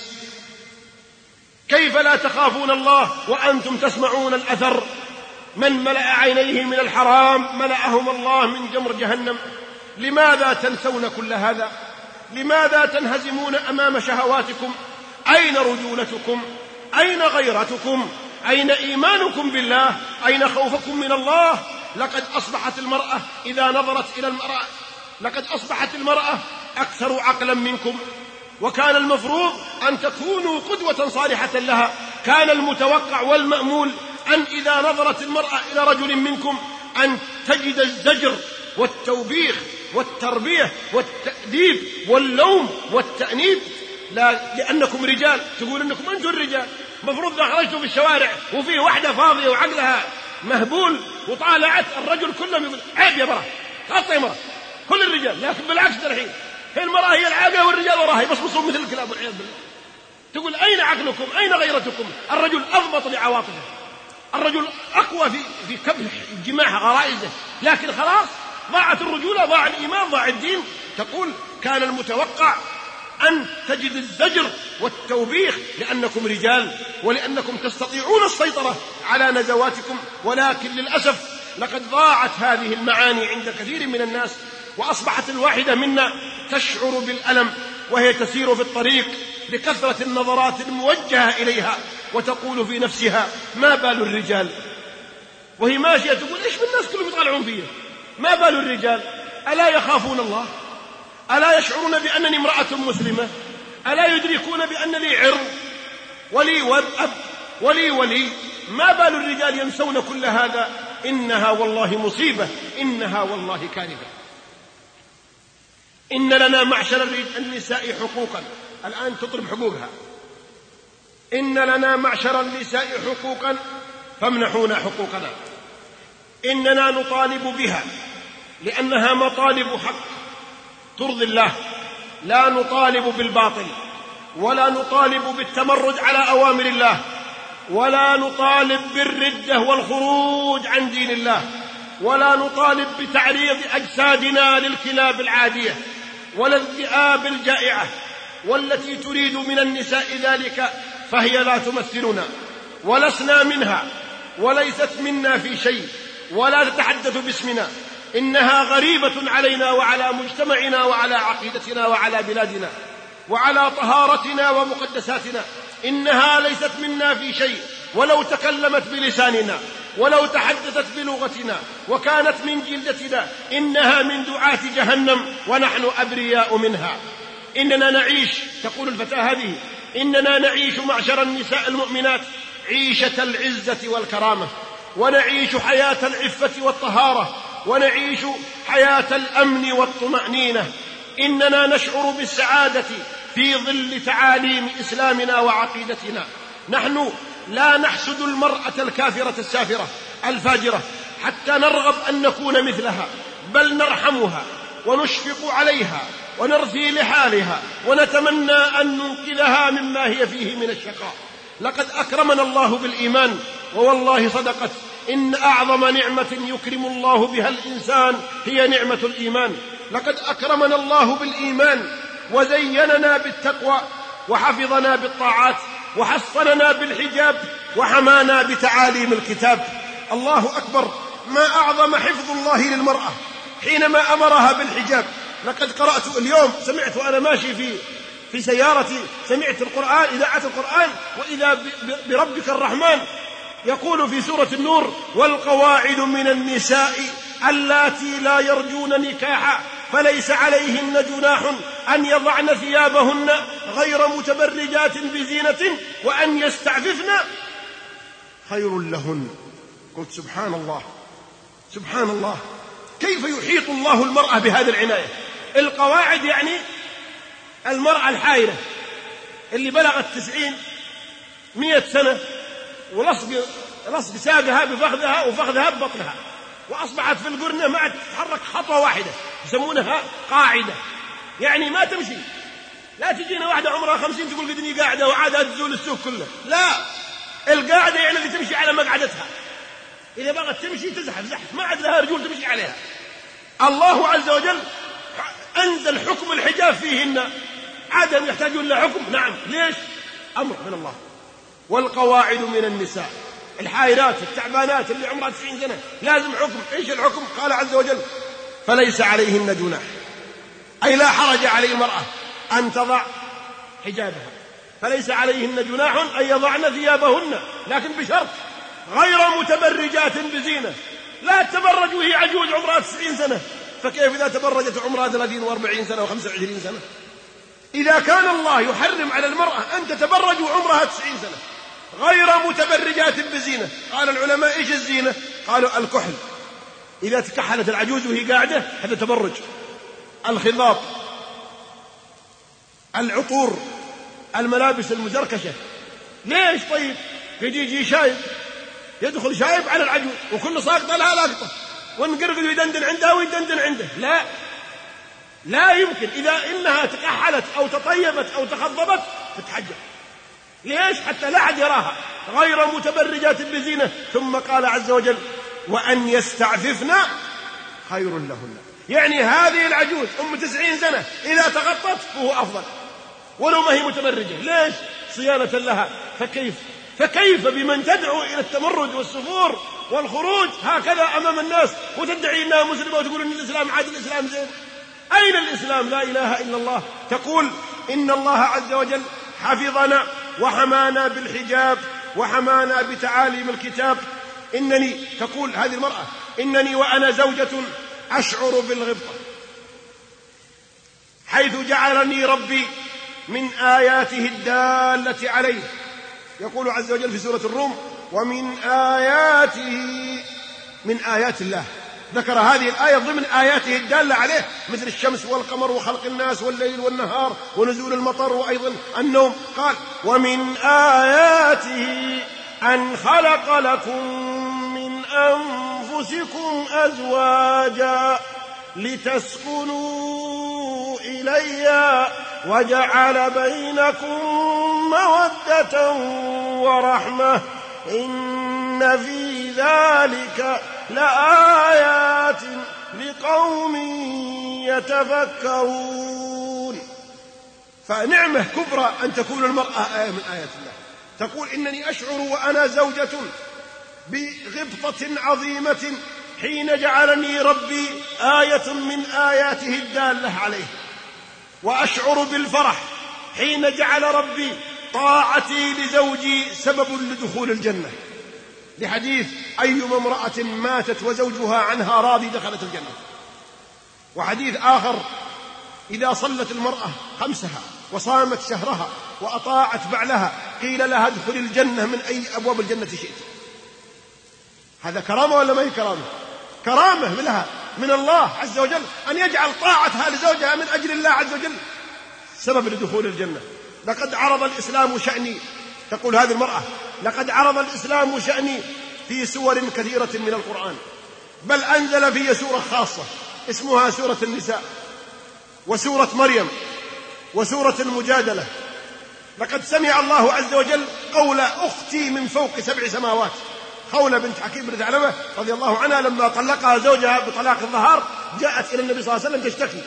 [SPEAKER 3] كيف لا تخافون الله وأنتم تسمعون الأثر: من ملأ عينيه من الحرام ملأهم الله من جمر جهنم. لماذا تنسون كل هذا؟ لماذا تنهزمون أمام شهواتكم؟ أين رجولتكم؟ أين غيرتكم؟ أين إيمانكم بالله؟ أين خوفكم من الله؟ لقد أصبحت المرأة إذا نظرت إلى المرأة لقد أصبحت المرأة أكثر عقلا منكم، وكان المفروض أن تكونوا قدوة صالحة لها. كان المتوقع والمأمول أن إذا نظرت المرأة إلى رجل منكم أن تجد الزجر والتوبيخ والتربية والتأديب واللوم والتأنيب، لا لأنكم رجال. تقول أنكم أنتم الرجال، مفروض إذا خرجتوا في الشوارع وفي واحدة فاضية وعقلها مهبول وطالعت الرجل كلهم يقول: عيب يا مرة، غطي مرة، كل الرجال. لكن بالعكس الحين هي المرأة هي العاقلة والرجال وراها يبصبصوا مثل الكلاب والعياذ بالله. تقول: أين عقلكم؟ أين غيرتكم؟ الرجل أضبط لعواطفه، الرجل أقوى في في كبح الجماح غرائزه، لكن خلاص ضاعت الرجولة، ضاع الإيمان، ضاع الدين. تقول: كان المتوقع أن تجد الزجر والتوبيخ لأنكم رجال ولأنكم تستطيعون السيطرة على نزواتكم، ولكن للأسف لقد ضاعت هذه المعاني عند كثير من الناس، وأصبحت الواحدة منا تشعر بالألم وهي تسير في الطريق لكثرة النظرات الموجهة إليها، وتقول في نفسها: ما بال الرجال وهي ماشية تقول إيش بالناس كلهم يطالعون فيها، ما بال الرجال؟ ألا يخافون الله؟ ألا يشعرون بأنني امرأة مسلمة؟ ألا يدركون بأن لي عرض ولي وأب ولي ولي؟ ما بال الرجال ينسون كل هذا؟ إنها والله مصيبة، إنها والله كارثة. إن لنا معشر النساء حقوقا، الآن تطلب حقوقها. إن لنا معشر النساء حقوقا فامنحونا حقوقنا. إننا نطالب بها لأنها مطالب حق ترضي الله، لا نطالب بالباطل، ولا نطالب بالتمرد على أوامر الله، ولا نطالب بالردة والخروج عن دين الله، ولا نطالب بتعريض أجسادنا للكلاب العادية ولا الذئاب الجائعة، والتي تريد من النساء ذلك فهي لا تمثلنا ولسنا منها وليست منا في شيء ولا تتحدث باسمنا. إنها غريبة علينا وعلى مجتمعنا وعلى عقيدتنا وعلى بلادنا وعلى طهارتنا ومقدساتنا. إنها ليست منا في شيء، ولو تكلمت بلساننا ولو تحدثت بلغتنا وكانت من جلدتنا إنها من دعاة جهنم ونحن أبرياء منها. إننا نعيش، تقول الفتاة هذه، إننا نعيش معشر النساء المؤمنات عيشة العزة والكرامة، ونعيش حياة العفة والطهارة، ونعيش حياة الأمن والطمأنينة. إننا نشعر بالسعادة في ظل تعاليم إسلامنا وعقيدتنا. نحن لا نحسد المرأة الكافرة السافرة الفاجرة حتى نرغب أن نكون مثلها، بل نرحمها ونشفق عليها ونرثي لحالها ونتمنى أن ننقذها مما هي فيه من الشقاء. لقد أكرمنا الله بالإيمان، ووالله صدقت، إن أعظم نعمة يكرم الله بها الإنسان هي نعمة الإيمان. لقد أكرمنا الله بالإيمان وزيننا بالتقوى وحفظنا بالطاعات وحصننا بالحجاب وحمانا بتعاليم الكتاب. الله أكبر، ما أعظم حفظ الله للمرأة حينما أمرها بالحجاب. لقد قرأت اليوم، سمعت وأنا ماشي في في سيارتي، سمعت القرآن، إذاعة القرآن، وإذا بربك الرحمن يقول في سورة النور: والقواعد من النساء اللاتي لا يرجون نكاحا فليس عليهن جناح أن يضعن ثيابهن غير متبرجات بزينة وأن يستعففن خير لهن. قلت سبحان الله، سبحان الله، كيف يحيط الله المرأة بهذه العناية. القواعد يعني المرأة الحائرة اللي بلغت تسعين مئة سنة ولصق لصق ساقها بفخذها وفخذها ببطنها، وأصبحت في القرنة ما تتحرك خطوة واحدة، يسمونها قاعدة، يعني ما تمشي. لا تجينا واحدة عمرها خمسين تقول قدني قاعدة وعادها تزول السوق كله، لا، القاعدة يعني اللي تمشي على مقعدتها، إذا بغت تمشي تزحف زحف، ما عاد لها رجول تمشي عليها. الله عز وجل أنزل حكم الحجاب فيهن، عادهم يحتاجون لحكم، نعم، ليش؟ أمر من الله. والقواعد من النساء، الحائرات التعبانات اللي عمرها تسعين سنة لازم حكم. إيش الحكم؟ قال عز وجل: فليس عليهن جناح، أي لا حرج على المرأة أن تضع حجابها، فليس عليهن جناح أن يضعن ثيابهن، لكن بشرط غير متبرجات بزينة. لا تتبرج وهي عجوز عمرها تسعين سنة، فكيف إذا تبرجت عمرها ثلاثين وأربعين سنة وخمسة وعشرين سنة؟ إذا كان الله يحرم على المرأة أن تتبرج وعمرها تسعين سنة غير متبرجات بزينة، قال العلماء: إيش الزينة؟ قالوا: الكحل، إذا تكحلت العجوز وهي قاعدة هذا تبرج. الخضاب، العطور، الملابس المزركشة. ليش؟ طيب يجي شايب، يدخل شايب على العجوز وكل ساقطة لها لاقطة، ونقرقد ويدندن عندها ويدندن عنده، لا لا يمكن. إذا إنها تكحلت أو تطيبت أو تخضبت تتحجب. ليش؟ حتى لا أحد يراها، غير متبرجات بزينة. ثم قال عز وجل: وأن يستعففن خير لهن، يعني هذه العجوز أم تسعين سنة إذا تغطت فهو أفضل ولو ما هي متبرجة. ليش؟ صيانة لها. فكيف فكيف بمن تدعو إلى التمرد والسفور والخروج هكذا أمام الناس وتدعي أنها مسلمة وتقول أن الإسلام عاد الإسلام زين؟ أين الإسلام؟ لا إله إلا الله. تقول: إن الله عز وجل حفظنا وحمانا بالحجاب وحمانا بتعاليم الكتاب. إنني تقول هذه المرأة إنني وأنا زوجة أشعر بالغبطة حيث جعلني ربي من آياته الدالة عليه. يقول عز وجل في سورة الروم: ومن آياته، من آيات الله، ذكر هذه الآية ضمن آياته الدالة عليه، مثل الشمس والقمر وخلق الناس والليل والنهار ونزول المطر وأيضا النوم. قال: ومن آياته أن خلق لكم من أنفسكم أزواجا لتسكنوا إليها وجعل بينكم مودة ورحمة إن في ذلك لآيات لقوم يتفكرون. فنعمة كبرى أن تكون المرأة آية من آيات الله. تقول: إنني أشعر وأنا زوجة بغبطة عظيمة حين جعلني ربي آية من آياته الدالة عليه، وأشعر بالفرح حين جعل ربي طاعتي لزوجي سبب لدخول الجنة، لحديث: أيما امرأة ماتت وزوجها عنها راضي دخلت الجنة. وحديث آخر: إذا صلت المرأة خمسها وصامت شهرها وأطاعت بعلها قيل لها ادخل الجنة من أي أبواب الجنة شئت. هذا كرامة ولا ما هي كرامة؟ كرامة لها من الله عز وجل أن يجعل طاعتها لزوجها من أجل الله عز وجل سبب لدخول الجنة. لقد عرض الإسلام شأني، تقول هذه المرأة: لقد عرض الإسلام شأني في سور كثيرة من القرآن، بل أنزل في سورة خاصة اسمها سورة النساء، وسورة مريم، وسورة المجادلة. لقد سمع الله عز وجل قول أختي من فوق سبع سماوات، خولة بنت حكيم بن ثعلبة رضي الله عنها لما طلقها زوجها بطلاق الظهار جاءت إلى النبي صلى الله عليه وسلم تشتكي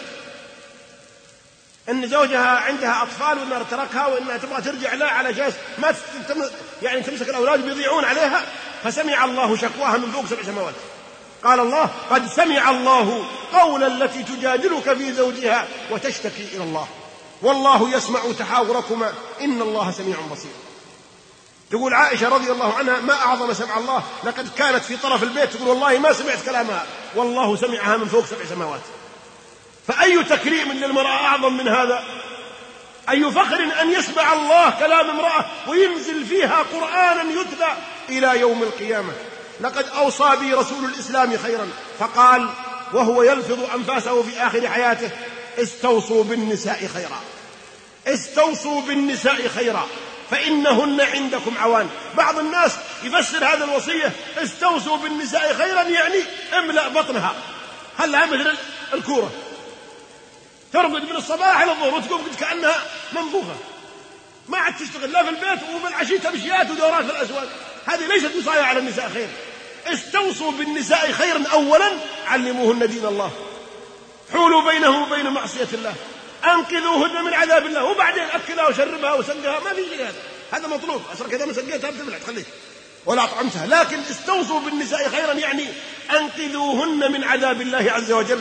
[SPEAKER 3] أن زوجها عندها أطفال وأنها تركها وأنها تبغى ترجع لا على جاس ما يعني تمسك الأولاد بيضيعون عليها. فسمع الله شكواها من فوق سبع سماوات. قال الله: قد سمع الله قول التي تجادلك في زوجها وتشتكي إلى الله والله يسمع تحاوركما إن الله سميع بصير. تقول عائشة رضي الله عنها: ما أعظم سمع الله، لقد كانت في طرف البيت تقول والله ما سمعت كلامها والله سمعها من فوق سبع سماوات. فأي تكريم للمرأة أعظم من هذا؟ أي فخر أن يسمع الله كلام امرأة وينزل فيها قرآنا يتلى إلى يوم القيامة. لقد أوصى بي رسول الإسلام خيرا فقال وهو يلفظ أنفاسه في آخر حياته: استوصوا بالنساء خيرا، استوصوا بالنساء خيرا فإنهن عندكم عوان. بعض الناس يفسر هذا الوصية استوصوا بالنساء خيرا يعني املأ بطنها، هلها مثل الكورة ترقد من الصباح إلى الظهر وتقوم كأنها منفوخة، ما عاد تشتغل لا في البيت وبالعشي تمشيات ودورات في الأسواق. هذه ليست وصايا على النساء خير. استوصوا بالنساء خيرا، أولا علموهن دين الله، حولوا بينه وبين معصية الله، أنقذوهن من عذاب الله، وبعدين أكلها وشربها وسقها، ما في شيء هذا هذا مطلوب. أصلا كذا ما سقيتها بتبلع تخليك ولا أطعمتها. لكن استوصوا بالنساء خيرا يعني أنقذوهن من عذاب الله عز وجل.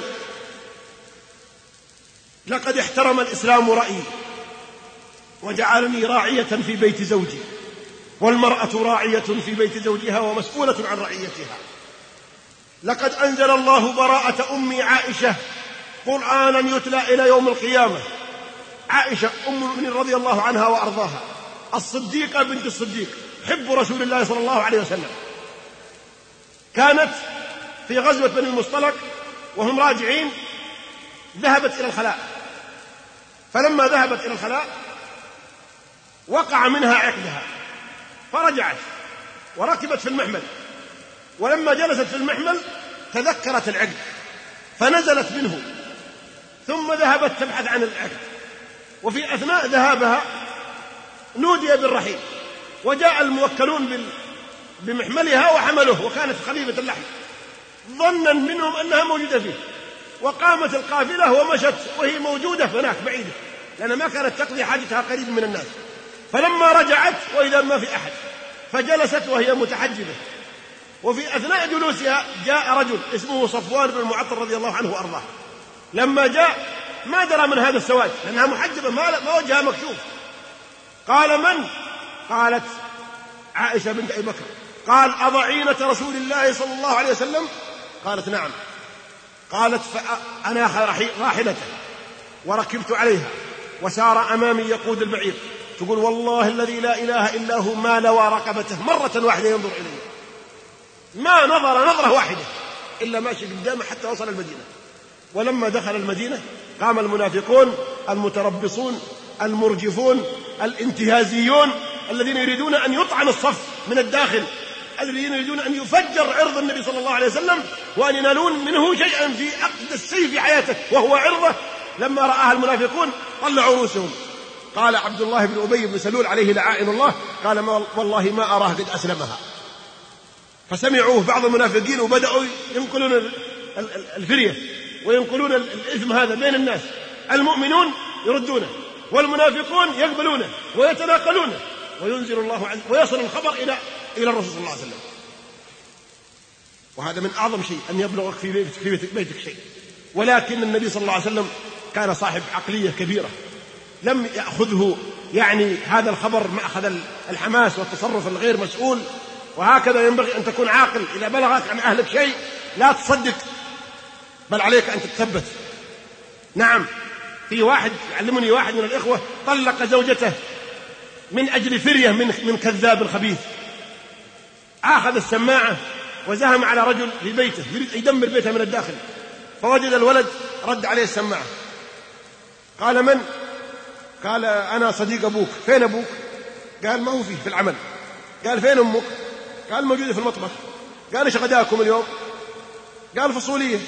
[SPEAKER 3] لقد احترم الإسلام رأيي وجعلني راعية في بيت زوجي، والمرأة راعية في بيت زوجها ومسؤولة عن رعيتها. لقد أنزل الله براءة أمي عائشة قرآنا يتلى إلى يوم القيامة. عائشة أم المؤمنين رضي الله عنها وأرضاها، الصديقة بنت الصديق، حب رسول الله صلى الله عليه وسلم، كانت في غزوة بني المصطلق وهم راجعين ذهبت إلى الخلاء، فلما ذهبت إلى الخلاء وقع منها عقدها فرجعت وركبت في المحمل، ولما جلست في المحمل تذكرت العقد فنزلت منه، ثم ذهبت تبحث عن العقد، وفي أثناء ذهابها نودي بالرحيل وجاء الموكلون بمحملها وحملوه، وكانت خفيفة اللحم ظنا منهم أنها موجودة فيه، وقامت القافلة ومشت وهي موجودة هناك بعيدة لأنها ما كانت تقضي حاجتها قريب من الناس. فلما رجعت وإذا ما في أحد فجلست وهي متحجبة، وفي أثناء جلوسها جاء رجل اسمه صفوان بن المعطل رضي الله عنه وأرضاه. لما جاء ما درى من هذا السواد لأنها محجبة ما وجهها مكشوف. قال من؟ قالت عائشة بنت أبي بكر. قال: أضعينة رسول الله صلى الله عليه وسلم؟ قالت: نعم. قالت: فأنا راحلته وركبت عليها وسار أمامي يقود البعير. تقول: والله الذي لا إله إلا هو ما لوى رقبته مرة واحدة ينظر إلي، ما نظر نظرة واحدة إلا ماشي قدامه حتى وصل المدينة. ولما دخل المدينة قام المنافقون المتربصون المرجفون الانتهازيون الذين يريدون أن يطعن الصف من الداخل، الذين يريدون أن يفجر عرض النبي صلى الله عليه وسلم وأن ينالون منه شيئا في عقد السيف في حياته وهو عرضه. لما رآها المنافقون طلعوا رؤوسهم. قال عبد الله بن أبي بن سلول عليه لعائن الله: قال: ما والله ما أراه قد أسلمها. فسمعوه بعض المنافقين وبدأوا ينقلون الفرية وينقلون الإثم هذا بين الناس، المؤمنون يردونه والمنافقون يقبلونه ويتناقلونه، وينزل الله عز ويصل الخبر إلى إلى الرسول صلى الله عليه وسلم. وهذا من أعظم شيء أن يبلغك في بيتك, في بيتك, بيتك شيء. ولكن النبي صلى الله عليه وسلم كان صاحب عقلية كبيرة، لم يأخذه يعني هذا الخبر مأخذ الحماس والتصرف الغير مسؤول. وهكذا ينبغي أن تكون عاقل. إذا بلغك عن أهلك شيء لا تصدق، بل عليك أن تتثبت. نعم، في واحد يعلمني واحد من الإخوة طلق زوجته من أجل فرية من من كذاب خبيث. أخذ السماعة وزهم على رجل في بيته يريد يدمر بيته من الداخل، فوجد الولد رد عليه السماعة. قال: من؟ قال: أنا صديق أبوك. فين أبوك؟ قال: ما هو فيه في العمل. قال: فين أمك؟ قال: موجودة في المطبخ. قال: إيش غداكم اليوم؟ قال: فصولية.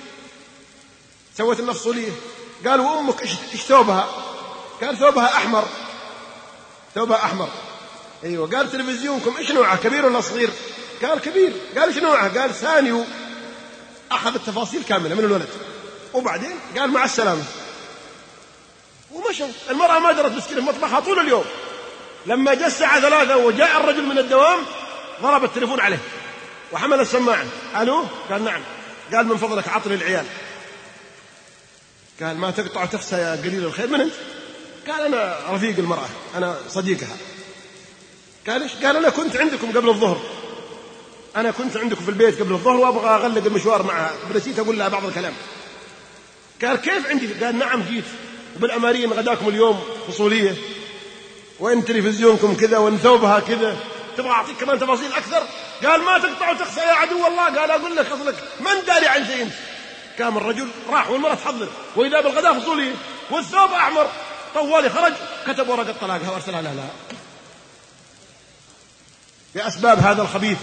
[SPEAKER 3] سوت لنا فصولية. قال: وأمك إيش ثوبها؟ قال: ثوبها أحمر. ثوبها أحمر. أيوة. قال: تلفزيونكم إيش نوعه، كبير ولا صغير؟ قال: كبير. قال: إيش نوعه؟ قال: ثاني. أخذ التفاصيل كاملة من الولد، وبعدين قال: مع السلامة، ومشى. المرأة ما درت مسكينة في مطبخها طول اليوم. لما جاء الساعة ثلاثة وجاء الرجل من الدوام ضرب التليفون عليه وحمل السماعة. ألو؟ قال: نعم. قال: من فضلك عطني العيال. قال: ما تقطع تخسى يا قليل الخير، من أنت؟ قال: أنا رفيق المرأة، أنا صديقها. قال: إيش؟ قال: أنا كنت عندكم قبل الظهر، أنا كنت عندكم في البيت قبل الظهر وأبغى أغلق المشوار معها، نسيت أقول لها بعض الكلام. قال: كيف عندي؟ قال: نعم جيت، وبالأمارين غداكم اليوم فصولية، وإن تلفزيونكم كذا، وإن ثوبها كذا، تبغى أعطيك كمان تفاصيل أكثر؟ قال: ما تقطع وتخسى يا عدو الله. قال: أقول لك أصلك من داري عن شيء. قام الرجل راح والمرأة تحضر، وإذا بالغداء فصولية والثوب أحمر. طوالي خرج كتب ورقة طلاقها وأرسلها لها بأسباب هذا الخبيث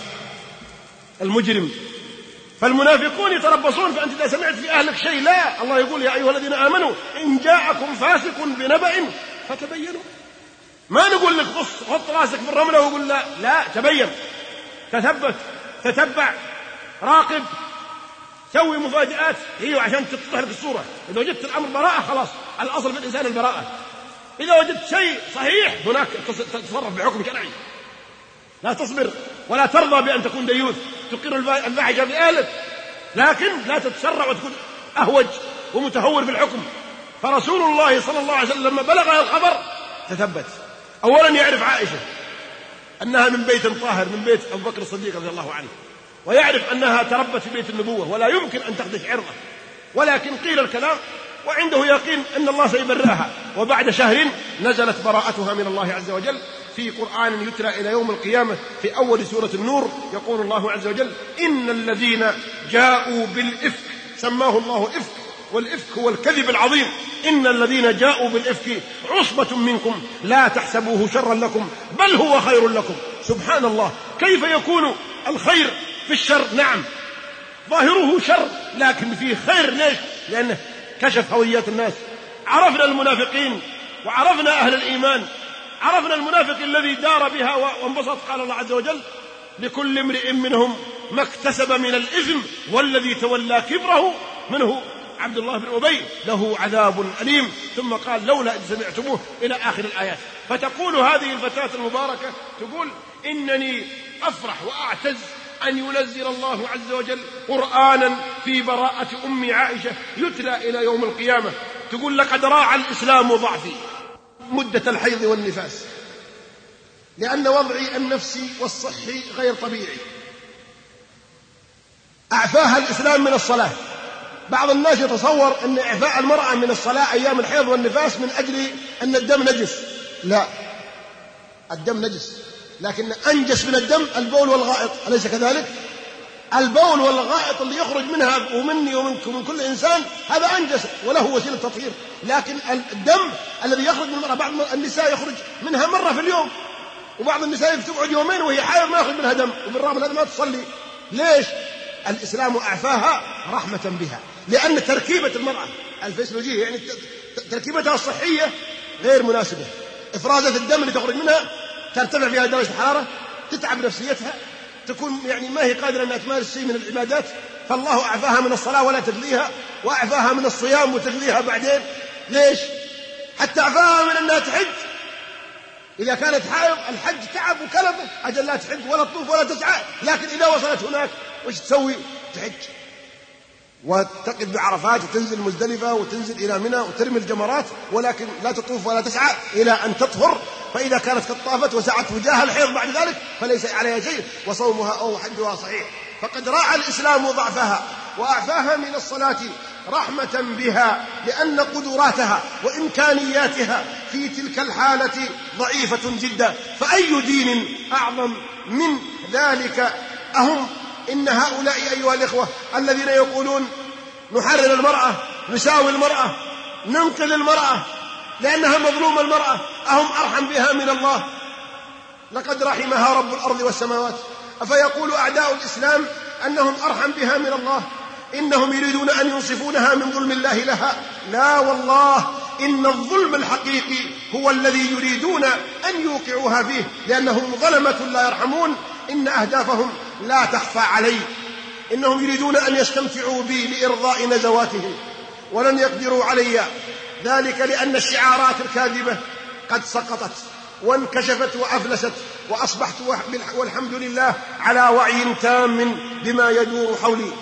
[SPEAKER 3] المجرم. فالمنافقون يتربصون. فأنت إذا سمعت في أهلك شيء، لا، الله يقول: يا أيها الذين آمنوا إن جاءكم فاسق بنبأ فتبينوا. ما نقول لك بص حط راسك في الرملة وقول لا، لا، تبين، تثبت، تتبع، راقب، سوي مفاجآت هي عشان تتضح لك الصورة. إذا وجدت الأمر براءة خلاص، الأصل في الإنسان البراءة. إذا وجدت شيء صحيح هناك تتصرف بحكم شرعي. لا تصبر ولا ترضى بأن تكون ديوث تقر الفاحشة في أهلك، لكن لا تتسرع وتكون أهوج ومتهور في الحكم. فرسول الله صلى الله عليه وسلم لما بلغ الخبر تثبت. أولا يعرف عائشة أنها من بيت طاهر، من بيت أبو بكر الصديق رضي الله عنه، ويعرف أنها تربت في بيت النبوة ولا يمكن أن تخدش عرضه، ولكن قيل الكلام وعنده يقين أن الله سيبرأها. وبعد شهر نزلت براءتها من الله عز وجل في قرآن يتلى إلى يوم القيامة. في أول سورة النور يقول الله عز وجل: إن الذين جاءوا بالإفك، سماه الله إفك، والإفك هو الكذب العظيم. إن الذين جاءوا بالإفك عصبة منكم لا تحسبوه شرا لكم بل هو خير لكم. سبحان الله، كيف يكون الخير في الشر؟ نعم ظاهره شر لكن فيه خير. ليش؟ لأنه كشف هويات الناس. عرفنا المنافقين وعرفنا أهل الإيمان. عرفنا المنافق الذي دار بها وانبسط. قال الله عز وجل: لكل امرئ منهم ما اكتسب من الإثم والذي تولى كبره منه عبد الله بن أبي له عذاب أليم. ثم قال: لولا إذ سمعتموه، إلى آخر الآيات. فتقول هذه الفتاة المباركة تقول: إنني أفرح وأعتز أن ينزل الله عز وجل قرآنا في براءة أم عائشة يتلى إلى يوم القيامة. تقول: لقد راعى الإسلام ضعفي مدة الحيض والنفاس، لأن وضعي النفسي والصحي غير طبيعي. أعفاها الإسلام من الصلاة. بعض الناس يتصور أن إعفاء المرأة من الصلاة أيام الحيض والنفاس من أجل أن الدم نجس. لا، الدم نجس، لكن أنجس من الدم البول والغائط، أليس كذلك؟ البول والغائط اللي يخرج منها ومني ومنك ومن كل إنسان هذا أنجس وله وسيلة تطهير، لكن الدم الذي يخرج من المرأة بعض النساء يخرج منها مرة في اليوم، وبعض النساء تقعد يومين وهي حائض ما يخرج منها دم، وبالرغم من هذا ما تصلي. ليش؟ الإسلام أعفاها رحمة بها، لأن تركيبة المرأة الفسيولوجية يعني تركيبتها الصحية غير مناسبة. إفرازة الدم اللي تخرج منها ترتفع فيها درجة الحرارة، تتعب نفسيتها، تكون يعني ما هي قادرة أن تمارس شيء من العبادات، فالله أعفاها من الصلاة ولا تدليها، وأعفاها من الصيام وتدليها بعدين. ليش؟ حتى أعفاها من أنها تحج. إذا كانت حائض الحج تعب وكلفة، أجل لا تحج ولا تطوف ولا تسعى، لكن إذا وصلت هناك وش تسوي؟ تحج وتقف بعرفات وتنزل مزدلفة وتنزل إلى منى وترمي الجمرات، ولكن لا تطوف ولا تسعى إلى أن تطهر. فإذا كانت قد طافت وسعت وجاه الحيض بعد ذلك فليس عليها شيء وصومها أو حجها صحيح. فقد راعى الإسلام ضعفها وأعفاها من الصلاة رحمة بها، لأن قدراتها وإمكانياتها في تلك الحالة ضعيفة جدا. فأي دين أعظم من ذلك؟ أهم إن هؤلاء أيها الإخوة الذين يقولون نحرر المرأة، نساوي المرأة، ننقذ المرأة لأنها مظلومة المرأة، أهم أرحم بها من الله؟ لقد رحمها رب الأرض والسماوات. أفيقول أعداء الإسلام أنهم أرحم بها من الله؟ إنهم يريدون أن ينصفونها من ظلم الله لها. لا والله، إن الظلم الحقيقي هو الذي يريدون أن يوقعوها فيه، لأنهم ظلمة لا يرحمون. إن أهدافهم لا تخفى علي، إنهم يريدون أن يستمتعوا بي لإرضاء نزواتهم، ولن يقدروا علي، ذلك لأن الشعارات الكاذبة قد سقطت وانكشفت وأفلست، وأصبحت والحمد لله على وعي تام بما يدور حولي.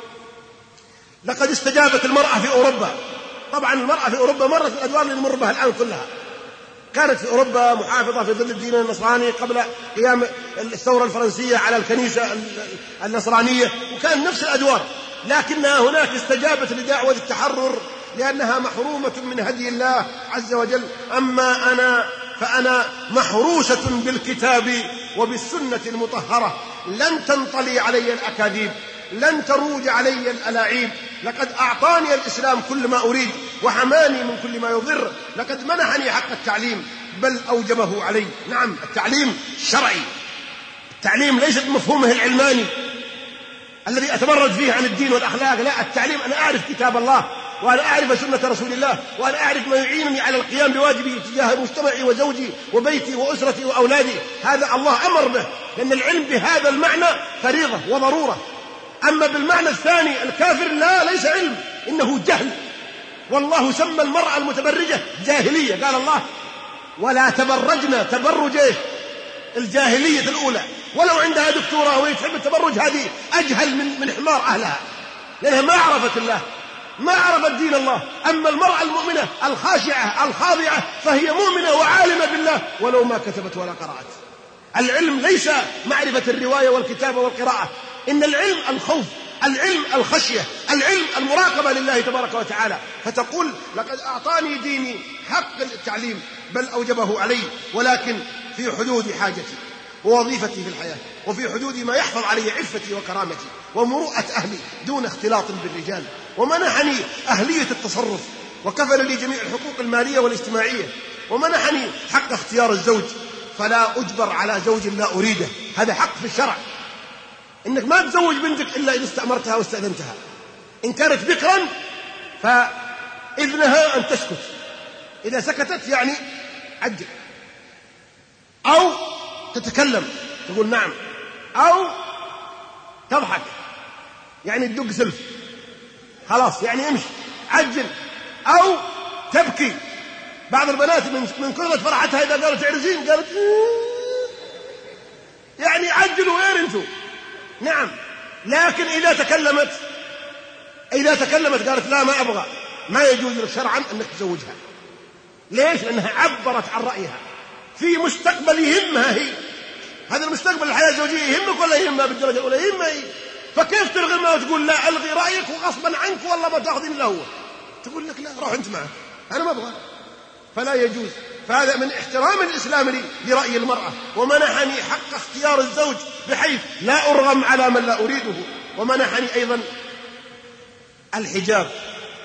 [SPEAKER 3] لقد استجابت المرأة في أوروبا. طبعا المرأة في أوروبا مرت الأدوار اللي نمر بها الآن كلها. كانت في أوروبا محافظة في ظل الدين النصراني قبل قيام الثورة الفرنسية على الكنيسة النصرانية، وكان نفس الأدوار، لكنها هناك استجابت لدعوة التحرر لأنها محرومة من هدي الله عز وجل. أما أنا فأنا محروسة بالكتاب وبالسنة المطهرة، لن تنطلي علي الأكاذيب، لن تروج علي الألاعيب. لقد أعطاني الإسلام كل ما أريد وحماني من كل ما يضر. لقد منحني حق التعليم بل أوجبه علي. نعم، التعليم شرعي، التعليم ليس بمفهومه العلماني الذي أتمرد فيه عن الدين والأخلاق. لا، التعليم أنا أعرف كتاب الله، وأنا أعرف سنة رسول الله، وأنا أعرف ما يعينني على القيام بواجبي تجاه مجتمعي وزوجي وبيتي وأسرتي وأولادي. هذا الله أمر به، لأن العلم بهذا المعنى فريضة وضرورة. أما بالمعنى الثاني الكافر لا، ليس علم، إنه جهل. والله سمى المرأة المتبرجة جاهلية، قال الله ولا تبرجنا تبرج إيش؟ الجاهلية الأولى. ولو عندها دكتورة وهي تحب التبرج هذه أجهل من من حمار أهلها، لأنها ما عرفت الله، ما عرفت دين الله. أما المرأة المؤمنة الخاشعة الخاضعة فهي مؤمنة وعالمة بالله ولو ما كتبت ولا قرأت. العلم ليس معرفة الرواية والكتابة والقراءة، إن العلم الخوف، العلم الخشية، العلم المراقبة لله تبارك وتعالى. فتقول لقد أعطاني ديني حق التعليم بل أوجبه علي، ولكن في حدود حاجتي ووظيفتي في الحياة، وفي حدود ما يحفظ علي عفتي وكرامتي ومروءة أهلي دون اختلاط بالرجال. ومنحني أهلية التصرف، وكفل لي جميع الحقوق المالية والاجتماعية، ومنحني حق اختيار الزوج، فلا أجبر على زوج لا أريده. هذا حق في الشرع، إنك ما تزوج بنتك إلا إذا استأمرتها واستأذنتها. إن كانت بكرا فإذنها أن تسكت، إذا سكتت يعني عجل، أو تتكلم تقول نعم، أو تضحك يعني تدق سلف خلاص يعني امشي عجل، أو تبكي. بعض البنات من كثرة فرحتها إذا قالت تعرسين قالت يعني عجلوا وين انتوا. نعم، لكن إذا تكلمت إذا تكلمت قالت لا ما أبغى، ما يجوز لك شرعا أنك تزوجها. ليش؟ لأنها عبرت عن رأيها. في مستقبل يهمها هي. هذا المستقبل الحياة الزوجية يهمك ولا يهمها بالدرجة الأولى؟ يهمها هي. فكيف تلغي الماء وتقول لا ألغي رأيك وغصبا عنك والله ما تأخذين إلا هو؟ تقول لك لا روح أنت معه أنا ما أبغى. فلا يجوز. فهذا من احترام الإسلام لي لرأي المرأة، ومنحني حق اختيار الزوج بحيث لا أرغم على من لا أريده. ومنحني أيضا الحجاب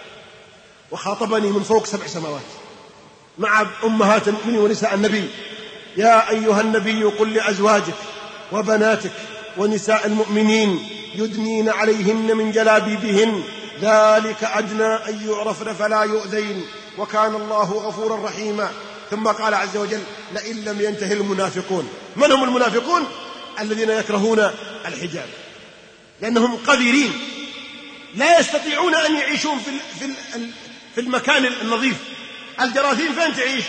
[SPEAKER 3] وخاطبني من فوق سبع سماوات مع أمهات المؤمنين ونساء النبي: يا أيها النبي قل لأزواجك وبناتك ونساء المؤمنين يدنين عليهن من جلابيبهن ذلك أدنى أن يعرفن فلا يؤذين وكان الله غفورا رحيما. ثم قال عز وجل: لئن لم ينتهي المنافقون. من هم المنافقون؟ الذين يكرهون الحجاب لأنهم قذرين لا يستطيعون أن يعيشون في في في المكان النظيف. الجراثيم فين تعيش؟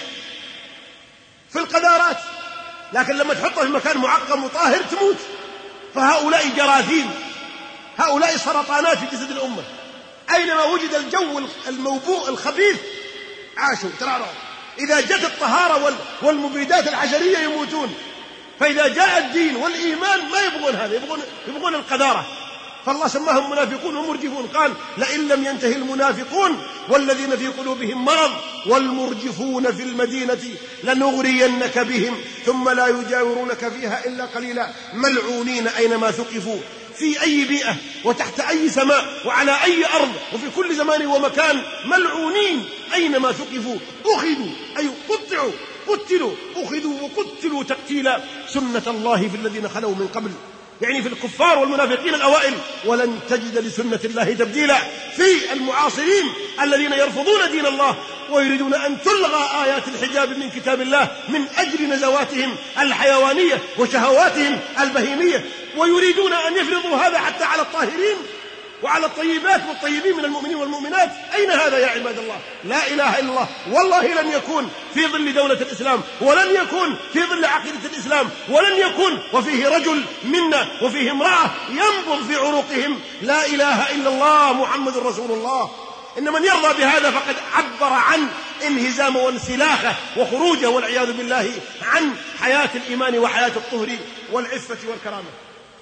[SPEAKER 3] في القذارات، لكن لما تحطها في مكان معقم وطاهر تموت. فهؤلاء جراثيم، هؤلاء سرطانات في جسد الأمة. أينما وجد الجو الموبوء الخبيث عاشوا ترعرعوا. إذا جت الطهارة والمبيدات الحشرية يموتون. فإذا جاء الدين والإيمان ما يبغون هذا، يبغون, يبغون القذارة. فالله سماهم منافقون ومرجفون. قال: لئن لم ينتهي المنافقون والذين في قلوبهم مرض والمرجفون في المدينة لنغرينك بهم ثم لا يجاورونك فيها إلا قليلا ملعونين أينما ثقفوا في أي بيئة وتحت أي سماء وعلى أي أرض وفي كل زمان ومكان ملعونين أينما ثقفوا أخذوا أي قطعوا قتلوا أخذوا وقتلوا تقتيلا سنة الله في الذين خلوا من قبل، يعني في الكفار والمنافقين الأوائل، ولن تجد لسنة الله تبديلا. في المعاصرين الذين يرفضون دين الله ويريدون أن تلغى آيات الحجاب من كتاب الله من أجل نزواتهم الحيوانية وشهواتهم البهيمية، ويريدون أن يفرضوا هذا حتى على الطاهرين وعلى الطيبات والطيبين من المؤمنين والمؤمنات. أين هذا يا عباد الله؟ لا إله إلا الله. والله لن يكون في ظل دولة الإسلام، ولن يكون في ظل عقيدة الإسلام، ولن يكون وفيه رجل منا وفيه امرأة ينبض في عروقهم لا إله إلا الله محمد رسول الله. إن من يرضى بهذا فقد عبر عن انهزام وانسلاخه وخروجه والعياذ بالله عن حياة الإيمان وحياة الطهر والعفة والكرامة.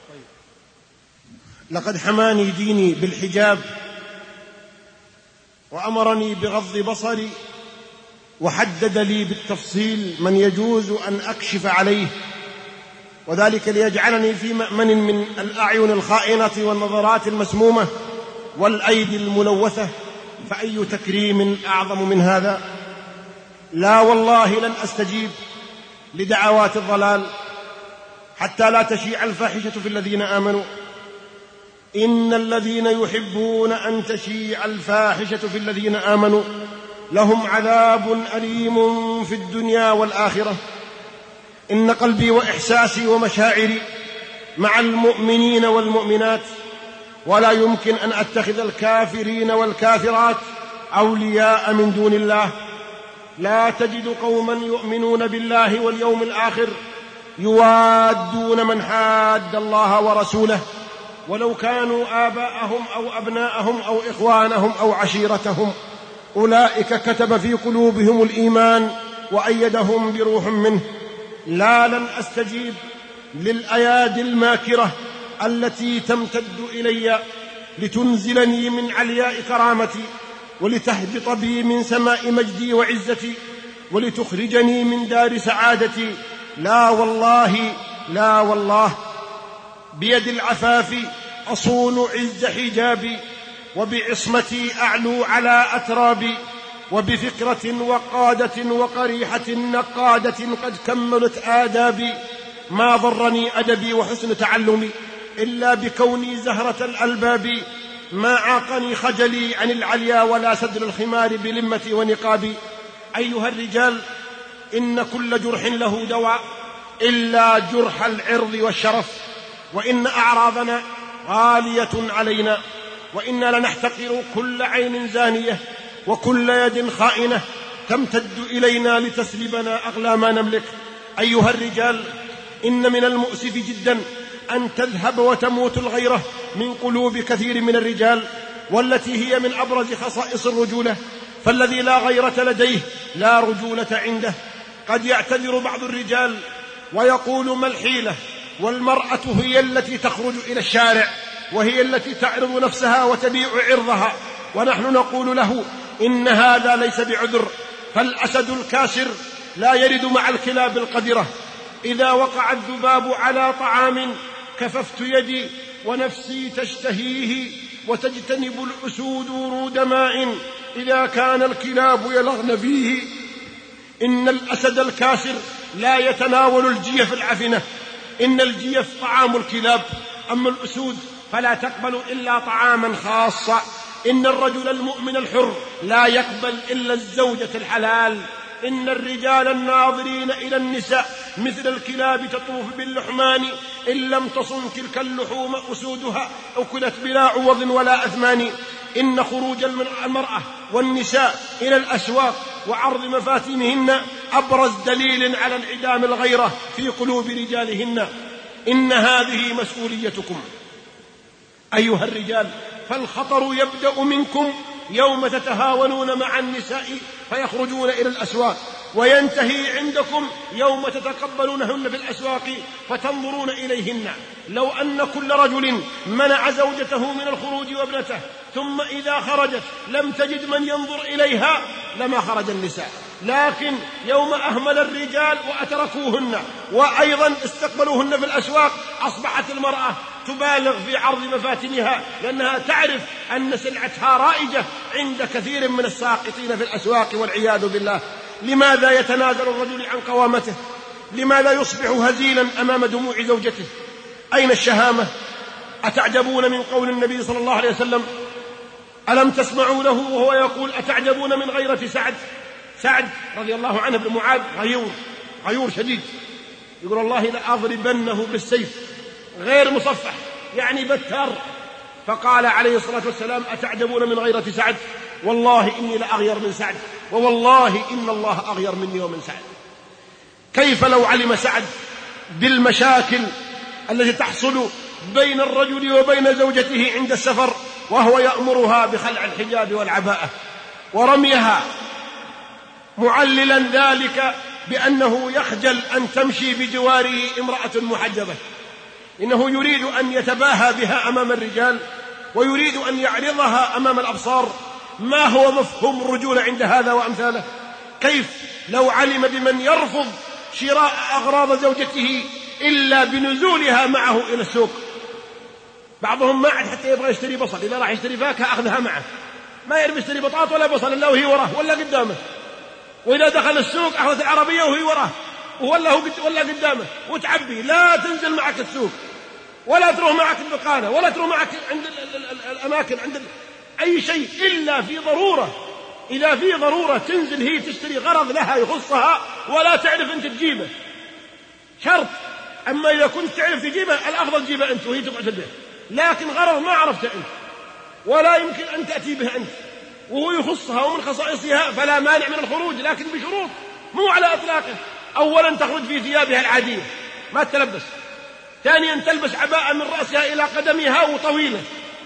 [SPEAKER 3] لقد حماني ديني بالحجاب وأمرني بغض بصري وحدد لي بالتفصيل من يجوز أن أكشف عليه، وذلك ليجعلني في مأمن من الأعين الخائنة والنظرات المسمومة والأيدي الملوثة. فأي تكريم أعظم من هذا؟ لا والله لن أستجيب لدعوات الضلال حتى لا تشيع الفاحشة في الذين آمنوا. إن الذين يحبون أن تشيع الفاحشة في الذين آمنوا لهم عذاب أليم في الدنيا والآخرة. إن قلبي وإحساسي ومشاعري مع المؤمنين والمؤمنات، ولا يمكن أن أتخذ الكافرين والكافرات أولياء من دون الله. لا تجد قوما يؤمنون بالله واليوم الآخر يوادون من حاد الله ورسوله ولو كانوا آباءهم أو أبناءهم أو إخوانهم أو عشيرتهم، أولئك كتب في قلوبهم الإيمان وأيدهم بروح منه. لا لن أستجيب للأيادي الماكرة التي تمتد إلي لتنزلني من علياء كرامتي ولتهبط بي من سماء مجدي وعزتي ولتخرجني من دار سعادتي. لا والله لا والله. بيد العفاف أصون عز حجابي وبعصمتي أعلو على أترابي وبفكرة وقادة وقريحة نقادة قد كملت آدابي. ما ضرني أدبي وحسن تعلمي إلا بكوني زهرة الألباب. ما عاقني خجلي عن العليا ولا سدر الخمار بلمتي ونقابي. أيها الرجال، إن كل جرح له دواء إلا جرح العرض والشرف، وإن أعراضنا غالية علينا، وإنا لنحتقر كل عين زانية وكل يد خائنة تمتد إلينا لتسلبنا أغلى ما نملك. أيها الرجال، إن من المؤسف جدا أن تذهب وتموت الغيرة من قلوب كثير من الرجال، والتي هي من أبرز خصائص الرجولة. فالذي لا غيرة لديه لا رجولة عنده. قد يعتذر بعض الرجال ويقول ما الحيلة، والمرأة هي التي تخرج إلى الشارع وهي التي تعرض نفسها وتبيع عرضها، ونحن نقول له إن هذا ليس بعذر، فالأسد الكاسر لا يرد مع الكلاب القذرة. إذا وقع الذباب على طعام كففت يدي ونفسي تشتهيه، وتجتنب الأسود ورود ماء إذا كان الكلاب يلغن فيه. إن الأسد الكاسر لا يتناول الجيف العفنة، إن الجيف طعام الكلاب، أما الأسود فلا تقبل إلا طعاما خاصا. إن الرجل المؤمن الحر لا يقبل إلا الزوجة الحلال. إن الرجال الناظرين إلى النساء مثل الكلاب تطوف باللحمان، إن لم تصن تلك اللحوم أسودها أكلت بلا عوض ولا أثمان. إن خروج المرأة والنساء إلى الأسواق وعرض مفاتنهن أبرز دليل على انعدام الغيرة في قلوب رجالهن. إن هذه مسؤوليتكم أيها الرجال، فالخطر يبدأ منكم يوم تتهاونون مع النساء فيخرجون إلى الأسواق، وينتهي عندكم يوم تتقبلونهن في الأسواق فتنظرون إليهن. لو أن كل رجل منع زوجته من الخروج وابنته، ثم إذا خرجت لم تجد من ينظر إليها لما خرج النساء، لكن يوم أهمل الرجال وأتركوهن وأيضا استقبلوهن في الأسواق، أصبحت المرأة تبالغ في عرض مفاتنها، لأنها تعرف أن سلعتها رائجة عند كثير من الساقطين في الأسواق والعياذ بالله. لماذا يتنازل الرجل عن قوامته؟ لماذا يصبح هزيلا أمام دموع زوجته؟ أين الشهامة؟ أتعجبون من قول النبي صلى الله عليه وسلم؟ ألم تسمعوا له وهو يقول أتعجبون من غيرة سعد؟ سعد رضي الله عنه بن معاذ غيور غيور شديد، يقول الله لأضربنه بالسيف، غير مصفح يعني بتار. فقال عليه الصلاة والسلام أتعجبون من غيرة سعد؟ والله إني لأغير من سعد، ووالله إن الله أغير مني ومن سعد. كيف لو علم سعد بالمشاكل التي تحصل بين الرجل وبين زوجته عند السفر وهو يأمرها بخلع الحجاب والعباءة ورميها، معللا ذلك بأنه يخجل أن تمشي بجواره امرأة محجبة، إنه يريد أن يتباهى بها أمام الرجال ويريد أن يعرضها أمام الأبصار. ما هو مفهوم الرجولة عند هذا وأمثاله؟ كيف لو علم بمن يرفض شراء أغراض زوجته إلا بنزولها معه إلى السوق؟ بعضهم ما عاد حتى يبغى يشتري بصل، إذا راح يشتري فاكهة أخذها معه، ما يرمي يشتري بطاط ولا بصل إلا وهي وراه ولا قدامه، وإذا دخل السوق أخذت العربية وهي وراه ولا هو ولا قدامه وتعبي. لا تنزل معك السوق، ولا تروح معك الدقانة، ولا تروح معك عند الأماكن عند أي شيء إلا في ضرورة. إذا في ضرورة تنزل هي تشتري غرض لها يخصها ولا تعرف أنت تجيبه، شرط. أما إذا كنت تعرف تجيبه الأفضل تجيبه أنت وهي تقعد في البيت، لكن غرض ما عرفت أنت ولا يمكن أن تأتي به أنت وهو يخصها ومن خصائصها فلا مانع من الخروج، لكن بشروط مو على إطلاقه. أولا تخرج في ثيابها العادية ما تلبس، ثانيا تلبس عباءة من رأسها إلى قدمها وطويلة،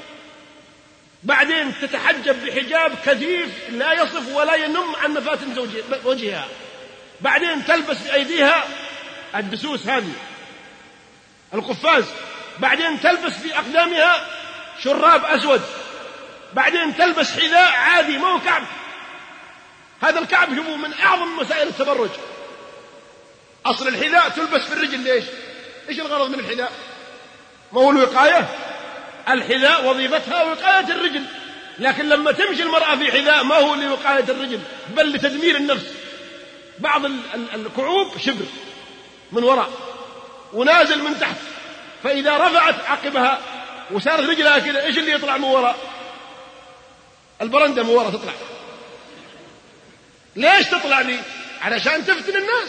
[SPEAKER 3] بعدين تتحجب بحجاب كثيف لا يصف ولا ينم عن مفاتن وجهها، بعدين تلبس في أيديها الدسوس هذه القفاز، بعدين تلبس في أقدامها شراب أسود، بعدين تلبس حذاء عادي ما هو كعب. هذا الكعب هو من أعظم مسائل التبرج. أصل الحذاء تلبس في الرجل ليش؟ إيش الغرض من الحذاء؟ ما هو الوقاية؟ الحذاء وظيفتها وقاية الرجل، لكن لما تمشي المرأة في حذاء ما هو لوقاية الرجل بل لتدمير النفس. بعض الكعوب شبر من وراء ونازل من تحت، فإذا رفعت عقبها وصارت رجلها كذا إيش اللي يطلع من وراء؟ البرندة من وراء تطلع. ليش تطلع لي؟ علشان تفتن الناس.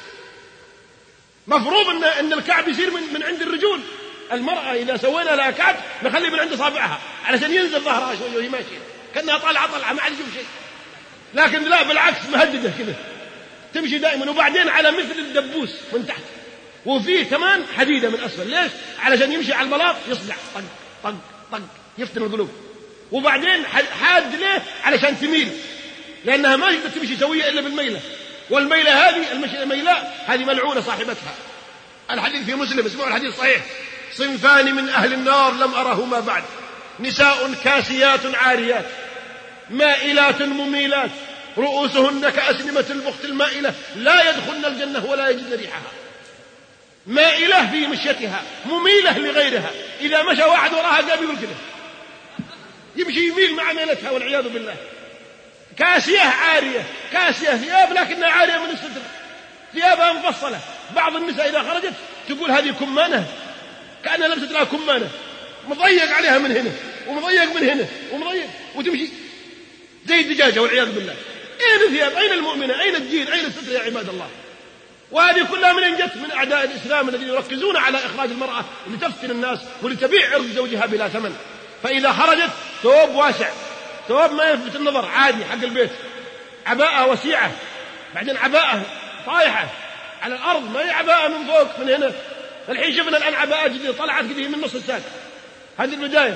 [SPEAKER 3] مفروض أن أن الكعب يصير من من عند الرجول. المرأة إذا سوينا لها كعب نخلي من عند صابعها علشان ينزل ظهرها شوي وهي ماشية كأنها طالعة طالعة ما عاد يشوف شيء، لكن لا بالعكس مهددة كذا تمشي دائما، وبعدين على مثل الدبوس من تحت، وفيه كمان حديدة من أسفل. ليش؟ علشان يمشي على البلاط يصدع طق طق طق يفتن القلوب، وبعدين حاد ليه؟ علشان تميل، لأنها ما تقدر تمشي سوية إلا بالميلة، والميلة هذه الميلة هذه ملعونة صاحبتها. الحديث في مسلم، اسمعوا الحديث صحيح: صنفان من أهل النار لم أرهما بعد، نساء كاسيات عاريات مائلات مميلات رؤوسهن كأسنمة البخت المائلة لا يدخلن الجنة ولا يجدن ريحها. مائلة في مشيتها، مميلة لغيرها، إذا مشى واحد وراها قام يقول كده، يمشي يميل مع ميلتها والعياذ بالله. كاسية عارية، كاسية ثياب لكنها عارية من الستر، ثيابها مفصلة. بعض النساء إذا خرجت تقول هذه كمانة، كأنها لبست لها كمانة، مضيق عليها من هنا ومضيق من هنا ومضيق، وتمشي زي الدجاجة والعياذ بالله. أين الثياب؟ أين المؤمنة؟ أين الدين؟ أين الستر يا عباد الله؟ وهذه كلها من انجت من أعداء الإسلام الذين يركزون على إخراج المرأة لتفتن الناس ولتبيع عرض زوجها بلا ثمن. فإذا خرجت ثوب واسع، ثوب ما يلفت النظر، عادي حق البيت، عباءة وسيعة، بعدين عباءة طايحة على الأرض، ما هي عباءة من فوق من هنا. الحين شفنا الآن عباءة جديدة طلعت كده من نص الساق، هذه البداية،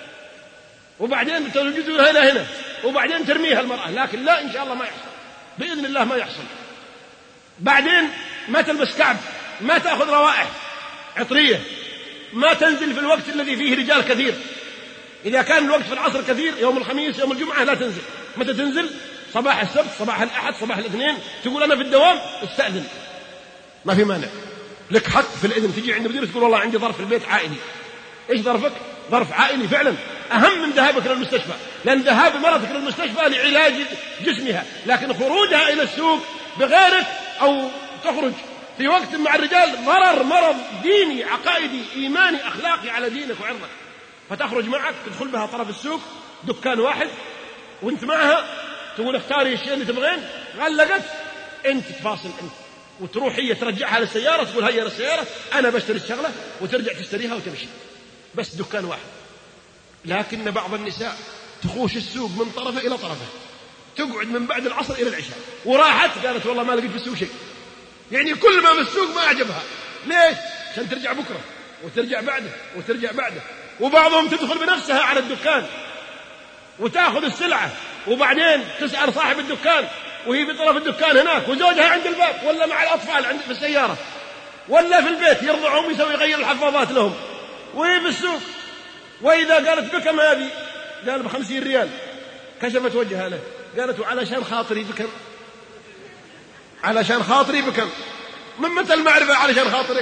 [SPEAKER 3] وبعدين تجدونها هنا هنا، وبعدين ترميها المرأة. لكن لا، إن شاء الله ما يحصل، بإذن الله ما يحصل. بعدين ما تلبس كعب، ما تأخذ روائح عطرية، ما تنزل في الوقت الذي فيه رجال كثير. إذا كان الوقت في العصر كثير، يوم الخميس يوم الجمعة لا تنزل. متى تنزل؟ صباح السبت، صباح الأحد، صباح الاثنين. تقول أنا في الدوام، استأذن، ما في مانع، لك حق في الإذن. تجي عند مدير تقول والله عندي ظرف في البيت عائلي. إيش ظرفك؟ ظرف عائلي فعلا، أهم من ذهابك للمستشفى، لأن ذهاب مرتك للمستشفى لعلاج جسمها، لكن خروجها إلى السوق بغيرك أو تخرج في وقت مع الرجال ضرر، مرض ديني عقائدي إيماني أخلاقي على دينك وعرضك. فتخرج معك تدخل بها طرف السوق، دكان واحد، وانت معها تقول اختاري الشيء اللي تبغين، غلقت انت تفاصل انت، وتروح هي ترجعها للسيارة، تقول هيا للسيارة أنا بشتري الشغلة، وترجع تشتريها وتمشي، بس دكان واحد. لكن بعض النساء تخوش السوق من طرفه إلى طرفه، تقعد من بعد العصر إلى العشاء، وراحت قالت والله ما لقيت في السوق شيء. يعني كل ما في السوق ما أعجبها. ليش؟ عشان ترجع بكرة وترجع بعده وترجع بعده. وبعضهم تدخل بنفسها على الدكان وتأخذ السلعة، وبعدين تسأل صاحب الدكان وهي بطرف الدكان هناك، وزوجها عند الباب، ولا مع الأطفال عند في السيارة، ولا في البيت يرضعهم يسوي يغير الحفاضات لهم، وهي بالسوق. وإذا قالت بكم هذه؟ قال بخمسين ريال. كشفت وجهها له، قالت علشان خاطري بكم؟ علشان خاطري بكم؟ من متى المعرفة علشان خاطرك؟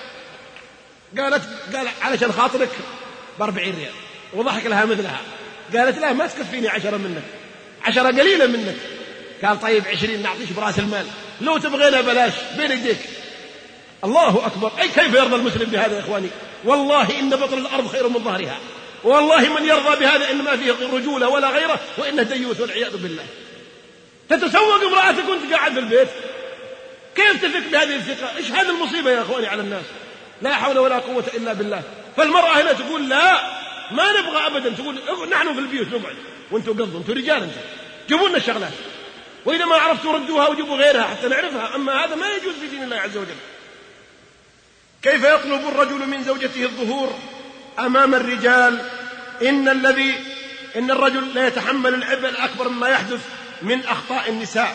[SPEAKER 3] قالت قال علشان خاطرك بأربعين ريال، وضحك لها مثلها. قالت لا ما تكفيني عشرة منك، عشرة قليلة منك. قال طيب عشرين نعطيش برأس المال، لو تبغينا بلاش بين يديك. الله أكبر. أي كيف يرضى المسلم بهذا يا إخواني؟ والله إن بطن الأرض خير من ظهرها، والله من يرضى بهذا إن ما فيه رجولة ولا غيره، وإنه ديوث والعياذ بالله. تتسوق امرأتك وانت قاعد في البيت، كيف تفك بهذه الثقة؟ إيش هذه المصيبة يا إخواني على الناس؟ لا حول ولا قوة إلا بالله. فالمرأة هنا تقول لا ما نبغى أبدا، تقول نحن في البيوت نقعد وانتوا قضوا، انتوا رجال، انتوا جيبوا لنا الشغلات، وإذا ما عرفتوا ردوها وجيبوا غيرها حتى نعرفها. أما هذا ما يجوز في دين الله عز وجل. كيف يطلب الرجل من زوجته الظهور أمام الرجال؟ إن الذي إن الرجل لا يتحمل العبء الأكبر مما يحدث من أخطاء النساء.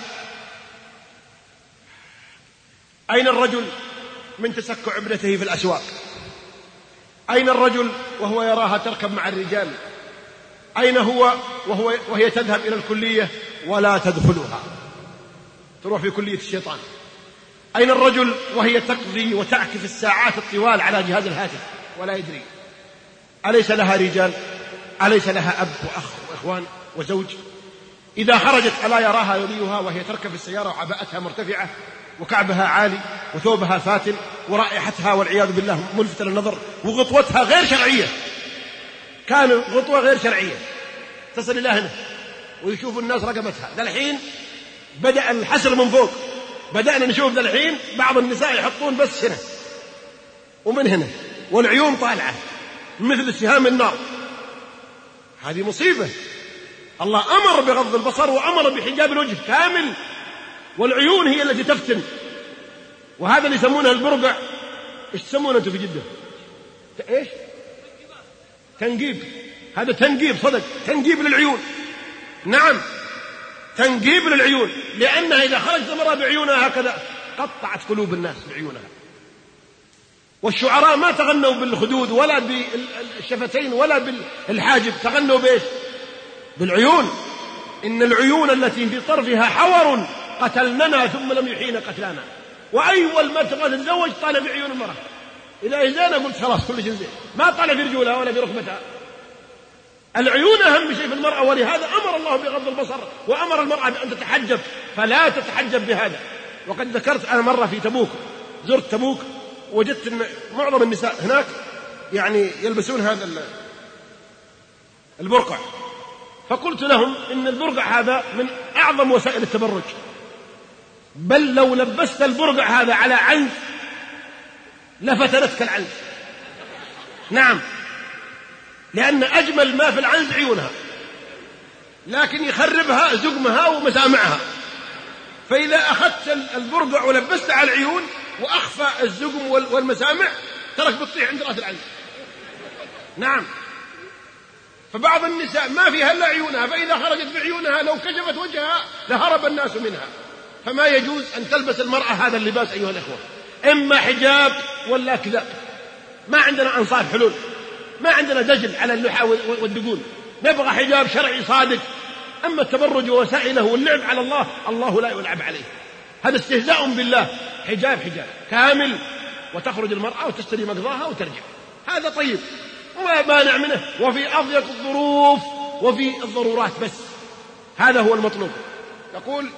[SPEAKER 3] أين الرجل من تسكع ابنته في الأسواق؟ أين الرجل وهو يراها تركب مع الرجال؟ أين هو وهو وهي تذهب إلى الكلية ولا تدخلها، تروح في كلية الشيطان؟ أين الرجل وهي تقضي وتعكف الساعات الطوال على جهاز الهاتف ولا يدري؟ أليس لها رجال؟ أليس لها أب وأخ وإخوان وزوج؟ إذا خرجت ألا يراها وليها وهي تركب السيارة وعباءتها مرتفعة وكعبها عالي وثوبها فاتن ورائحتها والعياذ بالله ملفتة للنظر، وغطوتها غير شرعية، كان غطوة غير شرعية تصل إلى هنا ويشوف الناس رقبتها. ذا الحين بدأ الحسر من فوق، بدأنا نشوف ذا الحين بعض النساء يحطون بس هنا ومن هنا والعيون طالعة مثل سهام النار. هذه مصيبة. الله أمر بغض البصر وأمر بحجاب الوجه كامل، والعيون هي التي تفتن. وهذا اللي يسمونه البرقع. إيش تسمونه أنتم في جدة؟ إيش؟ تنقيب. هذا تنقيب، صدق، تنقيب للعيون. نعم، تنقيب للعيون، لأنها إذا خرجت المرأة بعيونها هكذا قطعت قلوب الناس بعيونها. والشعراء ما تغنوا بالخدود ولا بالشفتين ولا بالحاجب، تغنوا بإيش؟ بالعيون. إن العيون التي في طرفها حور قتلننا ثم لم يحين قتلانا. وأول ما تبغى تتزوج طالع في عيون المرأة، إذا إذا أنا قلت خلاص كل شيء زين، ما طالع في رجولها ولا في ركبتها. العيون أهم شيء في المرأة، ولهذا أمر الله بغض البصر وأمر المرأة بأن تتحجب، فلا تتحجب بهذا. وقد ذكرت أنا مرة في تبوك، زرت تبوك وجدت أن معظم النساء هناك يعني يلبسون هذا البرقع، فقلت لهم إن البرقع هذا من أعظم وسائل التبرج، بل لو لبست البرقع هذا على عنز لفتنتك العنز. نعم، لأن أجمل ما في العنز عيونها، لكن يخربها زقمها ومسامعها. فإذا أخذت البرقع ولبست على العيون وأخفى الزقم والمسامع ترك بتطيح عند رأس العنز. نعم، فبعض النساء ما فيها إلا عيونها، فإذا خرجت بعيونها لو كشفت وجهها لهرب الناس منها. فما يجوز أن تلبس المرأة هذا اللباس أيها الأخوة، إما حجاب ولا كذا. ما عندنا أنصار حلول، ما عندنا دجل على اللحى والدقون، نبغى حجاب شرعي صادق. أما التبرج ووسائله واللعب على الله، الله لا يلعب عليه، هذا استهزاء بالله. حجاب حجاب كامل، وتخرج المرأة وتشتري مقضاها وترجع، هذا طيب وما مانع منه، وفي أضيق الظروف وفي الضرورات بس، هذا هو المطلوب. يقول: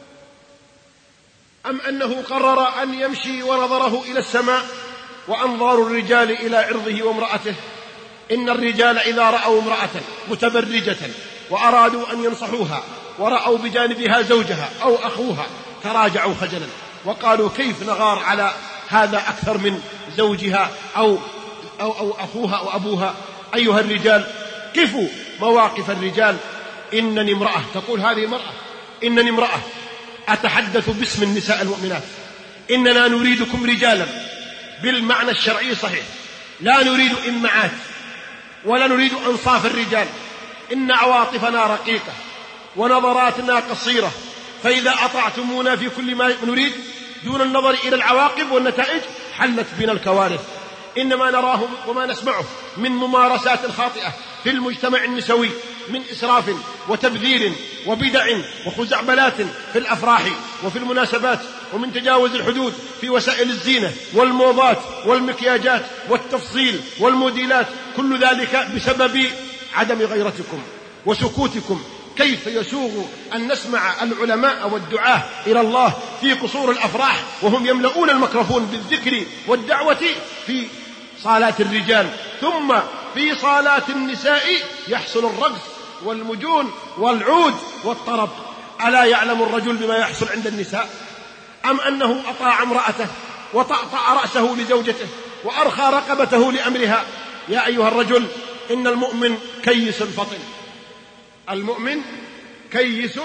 [SPEAKER 3] أم أنه قرر أن يمشي ونظره إلى السماء وأنظار الرجال إلى عرضه وامرأته. إن الرجال إذا رأوا امرأة متبرجة وأرادوا أن ينصحوها ورأوا بجانبها زوجها أو أخوها تراجعوا خجلا وقالوا: كيف نغار على هذا أكثر من زوجها أو, أو, أو أخوها أو أبوها. أيها الرجال قفوا مواقف الرجال. إنني امرأة، تقول هذه امرأة، إنني امرأة أتحدث باسم النساء المؤمنات. إننا نريدكم رجالا بالمعنى الشرعي صحيح، لا نريد إمعات ولا نريد أنصاف الرجال. إن عواطفنا رقيقة ونظراتنا قصيرة، فإذا أطعتمونا في كل ما نريد دون النظر إلى العواقب والنتائج حلت بنا الكوارث. إنما نراه وما نسمعه من ممارسات خاطئة في المجتمع النسوي من إسراف وتبذير وبدع وخزعبلات في الأفراح وفي المناسبات، ومن تجاوز الحدود في وسائل الزينة والموضات والمكياجات والتفصيل والموديلات، كل ذلك بسبب عدم غيرتكم وسكوتكم. كيف يسوغ أن نسمع العلماء والدعاة إلى الله في قصور الأفراح وهم يملؤون الميكروفون بالذكر والدعوة في صالات الرجال، ثم في صالات النساء يحصل الرقص والمجون والعود والطرب. ألا يعلم الرجل بما يحصل عند النساء؟ أم أنه أطاع امرأته وطأطأ رأسه لزوجته وأرخى رقبته لأمرها؟ يا أيها الرجل، إن المؤمن كيس فطن. المؤمن كيس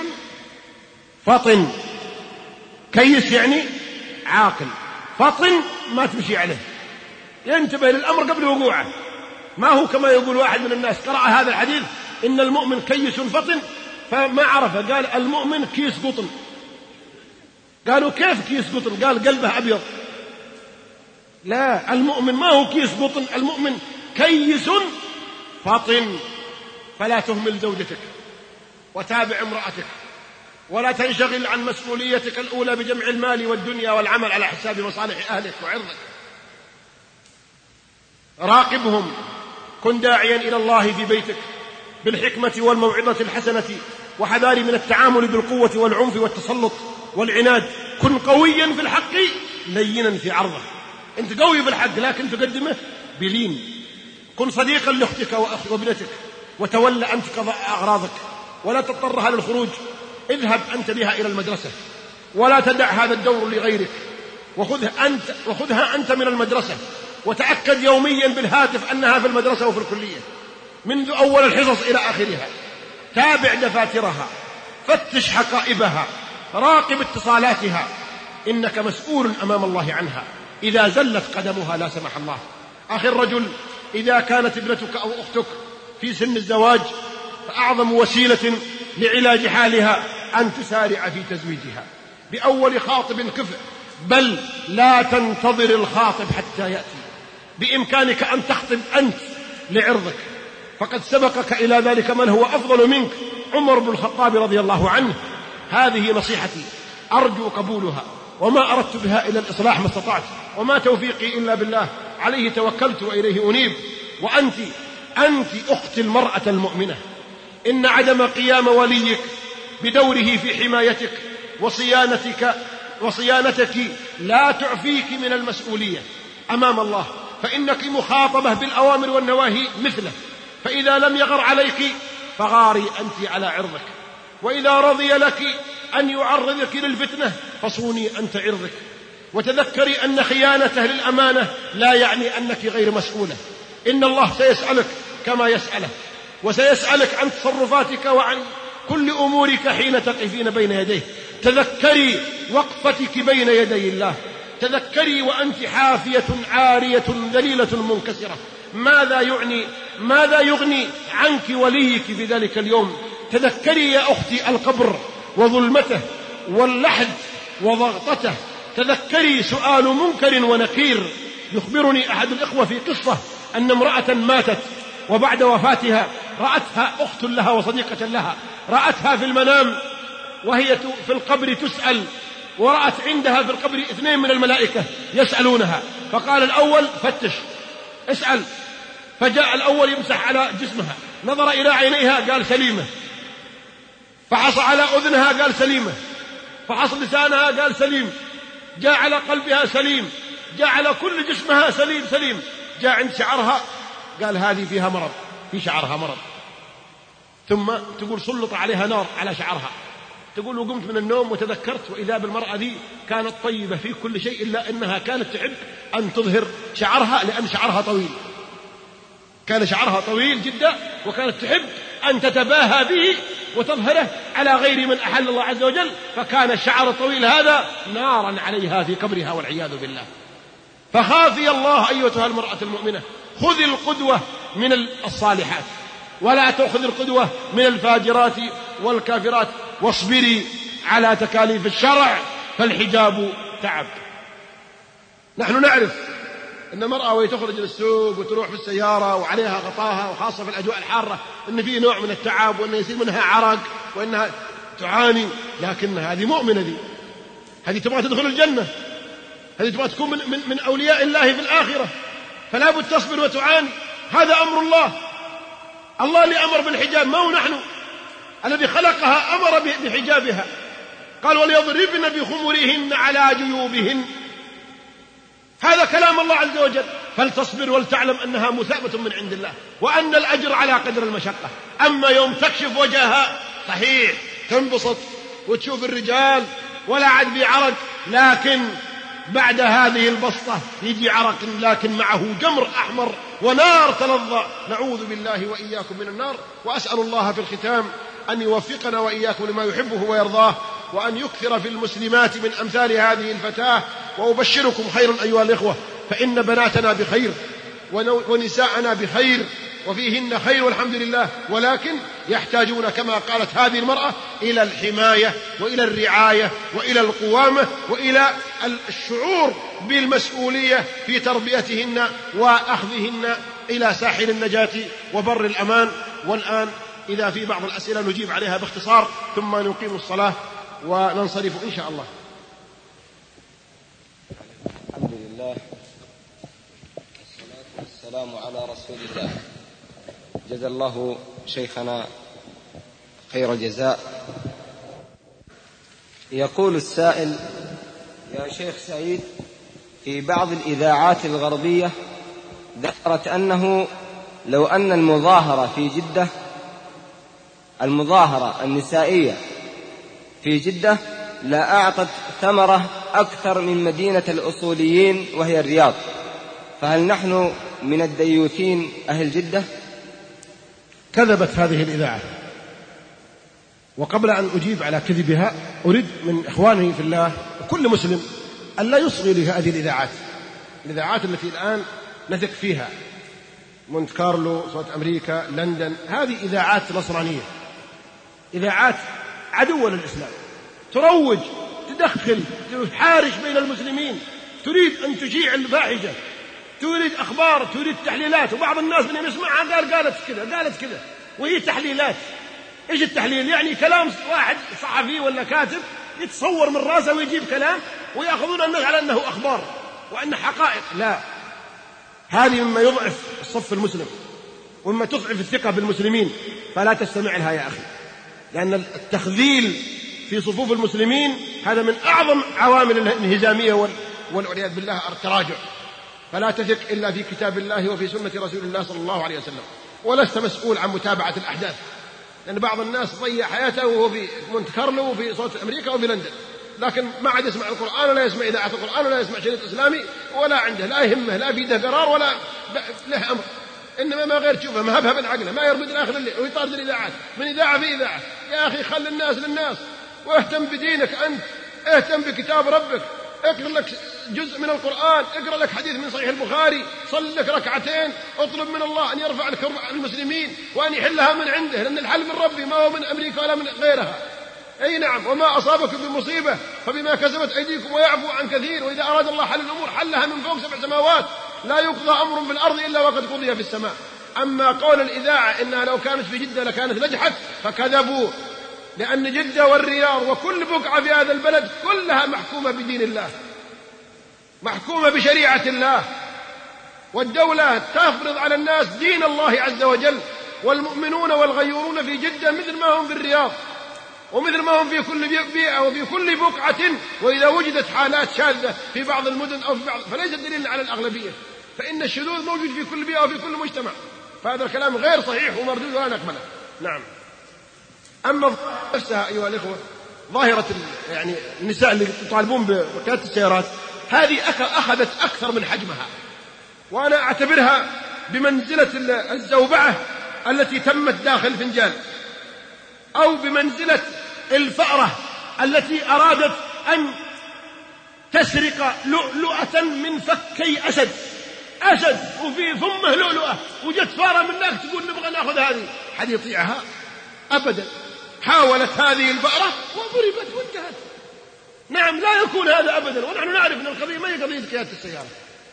[SPEAKER 3] فطن. كيس يعني عاقل، فطن ما تمشي عليه، ينتبه للأمر قبل وقوعه، ما هو كما يقول واحد من الناس قرأ هذا الحديث إن المؤمن كيس فطن فما عرفه، قال المؤمن كيس قطن. قالوا كيف كيس قطن؟ قال قلبه أبيض. لا، المؤمن ما هو كيس قطن، المؤمن كيس فطن. فلا تهمل زوجتك وتابع امرأتك، ولا تنشغل عن مسؤوليتك الأولى بجمع المال والدنيا والعمل على حساب مصالح أهلك وعرضك. راقبهم، كن داعيا إلى الله في بيتك بالحكمة والموعظة الحسنة، وحذار من التعامل بالقوة والعنف والتسلط والعناد. كن قويا في الحق لينا في عرضه. أنت قوي بالحق لكن تقدمه بلين. كن صديقا لأختك وابنتك وتولى أنت قضاء أغراضك، ولا تضطرها للخروج. اذهب أنت بها إلى المدرسة ولا تدع هذا الدور لغيرك، وخذها أنت, وخذها أنت من المدرسة، وتأكد يوميا بالهاتف أنها في المدرسة وفي الكلية منذ أول الحصص إلى آخرها. تابع دفاترها، فتش حقائبها، راقب اتصالاتها. إنك مسؤول أمام الله عنها إذا زلت قدمها لا سمح الله. أخي الرجل، إذا كانت ابنتك أو أختك في سن الزواج فأعظم وسيلة لعلاج حالها
[SPEAKER 4] أن تسارع في تزويجها بأول خاطب كفء، بل لا تنتظر الخاطب حتى يأتي، بإمكانك أن تخطب أنت لعرضك، فقد سبقك إلى ذلك من هو أفضل منك، عمر بن الخطاب رضي الله عنه. هذه نصيحتي أرجو قبولها، وما أردت بها إلى الإصلاح ما استطعت، وما توفيقي إلا بالله، عليه توكلت وإليه أنيب. وأنت أنت أخت المرأة المؤمنة، إن عدم قيام وليك بدوره في حمايتك وصيانتك وصيانتك لا تعفيك من المسؤولية أمام الله، فإنك مخاطبة بالأوامر والنواهي مثله، فإذا لم يغر عليك فغاري أنت على عرضك، وإذا رضي لك أن يعرضك للفتنة فصوني أنت عرضك، وتذكري أن خيانته للأمانة لا يعني أنك غير مسؤولة، إن الله سيسألك كما يسأله، وسيسألك عن تصرفاتك وعن كل أمورك حين تقفين بين يديه. تذكري وقفتك بين يدي الله، تذكري وأنت حافية عارية ذليلة منكسرة، ماذا يعني ماذا يغني عنك وليك في ذلك اليوم؟ تذكري يا أختي القبر وظلمته واللحد وضغطته، تذكري سؤال منكر ونكير. يخبرني أحد الإخوة في قصة أن امرأة ماتت، وبعد وفاتها رأتها أخت لها وصديقة لها، رأتها في المنام وهي في القبر تسأل، ورأت عندها في القبر اثنين من الملائكة يسألونها، فقال الأول فتش اسأل، فجاء الأول يمسح على جسمها، نظر إلى عينيها قال سليمة، فحص على أذنها قال سليمة، فحص لسانها قال سليم، جاء على قلبها سليم، جاء على كل جسمها سليم سليم، جاء عند شعرها قال هذه فيها مرض، في شعرها مرض. ثم تقول سلط عليها نار على شعرها، تقول وقمت من النوم وتذكرت وإذا بالمرأة دي كانت طيبة في كل شيء إلا أنها كانت تحب أن تظهر شعرها، لأن شعرها طويل، كان شعرها طويل جدا، وكانت تحب أن تتباهى به وتظهره على غير من أحل الله عز وجل، فكان الشعر الطويل هذا نارا عليها في قبرها والعياذ بالله. فخافي الله أيتها المرأة المؤمنة، خذ القدوة من الصالحات ولا تأخذ القدوة من الفاجرات والكافرات، واصبري على تكاليف الشرع فالحجاب تعب. نحن نعرف أن المرأة وهي تخرج للسوق وتروح في السيارة وعليها غطاها، وخاصة في الأجواء الحارة، أن فيه نوع من التعب وأن يصير منها عرق وأنها تعاني، لكن هذه مؤمنة، دي هذه تبغى تدخل الجنة، هذه تبغى تكون من, من, من أولياء الله في الآخرة، فلا بد تصبر وتعاني. هذا أمر الله، الله اللي أمر بالحجاب، ما هو نحن. الذي خلقها أمر بحجابها، قال وليضربن بخمرهن على جيوبهن، هذا كلام الله عز وجل. فلتصبر ولتعلم أنها مثابة من عند الله، وأن الأجر على قدر المشقة. أما يوم تكشف وجهها صحيح تنبسط وتشوف الرجال ولا عاد في عرق، لكن بعد هذه البسطة يجي عرق، لكن معه جمر أحمر ونار تلظى، نعوذ بالله وإياكم من النار. وأسأل الله في الختام أن يوفقنا وإياكم لما يحبه ويرضاه، وأن يكثر في المسلمات من أمثال هذه الفتاة. وأبشركم خيرا أيها الإخوة، فإن بناتنا بخير ونساءنا بخير وفيهن خير والحمد لله، ولكن يحتاجون كما قالت هذه المرأة إلى الحماية وإلى الرعاية وإلى القوامة وإلى الشعور بالمسؤولية في تربيتهن وأخذهن إلى ساحل النجاة وبر الأمان. والآن إذا في بعض الأسئلة نجيب عليها باختصار، ثم نقيم الصلاة وننصرف إن شاء الله.
[SPEAKER 5] الحمد لله والصلاة والسلام على رسول الله. جزا الله شيخنا خير جزاء. يقول السائل: يا شيخ سعيد، في بعض الإذاعات الغربية ذكرت أنه لو أن المظاهرة في جدة المظاهرة النسائية في جدة لا أعطت ثمرة أكثر من مدينة الأصوليين وهي الرياض، فهل نحن من الديوثين أهل جدة؟
[SPEAKER 4] كذبت هذه الإذاعة. وقبل أن أجيب على كذبها أريد من إخواني في الله وكل مسلم أن لا يصغي لهذه الإذاعات الإذاعات التي الآن نثق فيها، مونت كارلو، صوت أمريكا، لندن، هذه إذاعات نصرانية، إذاعات
[SPEAKER 3] عدوة للإسلام، تروج، تدخل، تحارش بين المسلمين، تريد أن تشيع الفاحشة، تريد أخبار، تريد تحليلات. وبعض الناس من يسمعها قال قالت كذا قالت كذا، وهي تحليلات. إيش التحليل؟ يعني كلام واحد صحفي ولا كاتب يتصور من راسه ويجيب كلام ويأخذون الناس على أنه أخبار وأنه حقائق. لا، هذه مما يضعف الصف المسلم ومما تضعف الثقة بالمسلمين، فلا تستمع لها يا أخي، لأن التخذيل في صفوف المسلمين هذا من أعظم عوامل الانهزامية والعياذ بالله التراجع. فلا تثق إلا في كتاب الله وفي سنة رسول الله صلى الله عليه وسلم، ولست مسؤول عن متابعة الأحداث، لأن بعض الناس ضيع حياته وهو في مونت كارلو وفي صوت أمريكا وفي لندن، لكن ما عاد يسمع القرآن ولا يسمع إذاعة القرآن ولا يسمع شريط إسلامي ولا عنده لا يهمه لا في يده قرار ولا له أمر، إنما ما غير تشوفه مهبها من عقله، ما يربط الآخر الليل ويطارد الإذاعات من إذاعة في إذاعة. يا أخي خل الناس للناس واهتم بدينك، أنت اهتم بكتاب ربك، اقرأ لك جزء من القرآن، اقرأ لك حديث من صحيح البخاري، صل لك ركعتين، اطلب من الله أن يرفع الكرب عن المسلمين وأن يحلها من عنده، لأن الحل من ربي ما هو من أمريكا ولا من غيرها. أي نعم، وما أصابكم بمصيبة فبما كسبت أيديكم ويعفو عن كثير، وإذا أراد الله حل الأمور حلها من فوق سبع سماوات، لا يقضى أمر في الأرض إلا وقد قضي في السماء. أما قول الإذاعة إنها لو كانت في جدة لكانت نجحت، فكذبوا، لأن جدة والرياض وكل بقعة في هذا البلد كلها محكومة بدين الله، محكومة بشريعة الله، والدولة تفرض على الناس دين الله عز وجل، والمؤمنون والغيورون في جدة مثل ما هم في الرياض ومثل ما هم في كل بيئة وفي كل بقعة. وإذا وجدت حالات شاذة في بعض المدن أو في بعض فليس دليل على الأغلبية، فإن الشذوذ موجود في كل بيئة وفي كل مجتمع، فهذا الكلام غير صحيح ومردود ولا نقبله. نعم. أما نفسها أيها الإخوة، ظاهرة يعني النساء اللي يطالبون بقيادة السيارات هذه أخذت أكثر من حجمها، وأنا أعتبرها بمنزلة الزوبعة التي تمت داخل الفنجان، أو بمنزلة الفأرة التي أرادت أن تسرق لؤلؤة من فكي أسد أسد وفي فمه لؤلؤة، وجت فارة من هناك تقول نبغى نأخذ هذه، حد يطيعها؟ أبدا. حاولت هذه الفأرة وضربت وانتهت. نعم، لا يكون هذا أبدا، ونحن نعرف أن القضية ما هي قضية قيادة السيارة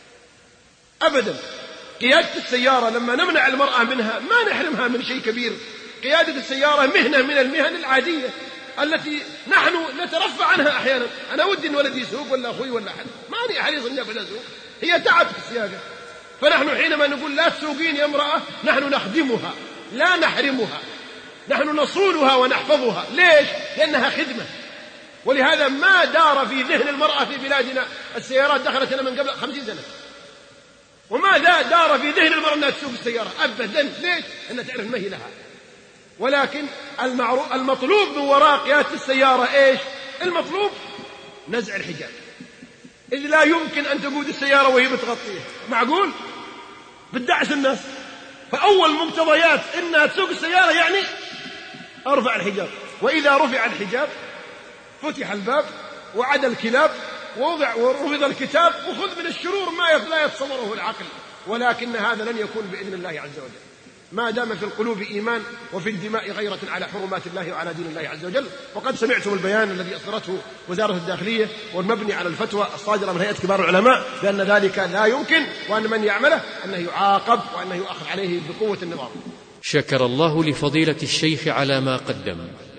[SPEAKER 3] أبدا. قيادة السيارة لما نمنع المرأة منها ما نحرمها من شيء كبير. قيادة السيارة مهنة من المهن العادية التي نحن نترفع عنها أحيانا. أنا ودي أن ولدي يسوق ولا أخوي ولا أحد، ماني حريص أن يأكل أسوق، هي تعب في السياقة. فنحن حينما نقول لا تسوقين يا امرأة نحن نخدمها لا نحرمها، نحن نصونها ونحفظها. ليش؟ لأنها خدمة. ولهذا ما دار في ذهن المرأة في بلادنا السيارات دخلت لنا من قبل خمسين سنة، وما دار في ذهن المرأة أنها تسوق السيارة أبدا. ليش؟ أنها تعرف ما هي لها. ولكن المطلوب من وراء قيادة السيارة إيش؟ المطلوب نزع الحجاب، إذ لا يمكن أن تقود السيارة وهي بتغطيه، معقول؟ بتدعس الناس. فأول مقتضيات إنها تسوق السيارة يعني أرفع الحجاب، وإذا رفع الحجاب فتح الباب وعد الكلاب ووضع ورفض الكتاب وخذ من الشرور ما لا يتصوره العقل. ولكن هذا لن يكون بإذن الله عز وجل ما دام في القلوب إيمان وفي الدماء غيرة على حرمات الله وعلى دين الله عز وجل. وقد سمعتم البيان الذي أصدرته وزارة الداخلية والمبني على الفتوى الصادرة من هيئة كبار العلماء بأن ذلك لا يمكن، وأن من يعمله أنه يعاقب وأنه يؤخذ عليه بقوة النظام.
[SPEAKER 1] شكر الله لفضيلة الشيخ على ما قدم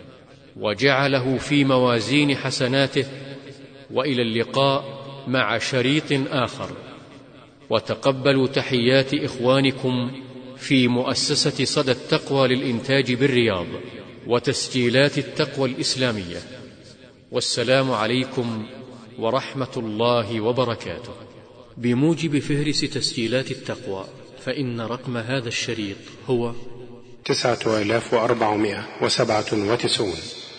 [SPEAKER 1] وجعله في موازين حسناته، وإلى اللقاء مع شريط آخر. وتقبلوا تحيات إخوانكم في مؤسسة صدى التقوى للإنتاج بالرياض وتسجيلات التقوى الإسلامية. والسلام عليكم ورحمة الله وبركاته. بموجب فهرس تسجيلات التقوى فإن رقم هذا الشريط هو
[SPEAKER 6] تسعة آلاف وأربعمائة وسبعة وتسعون.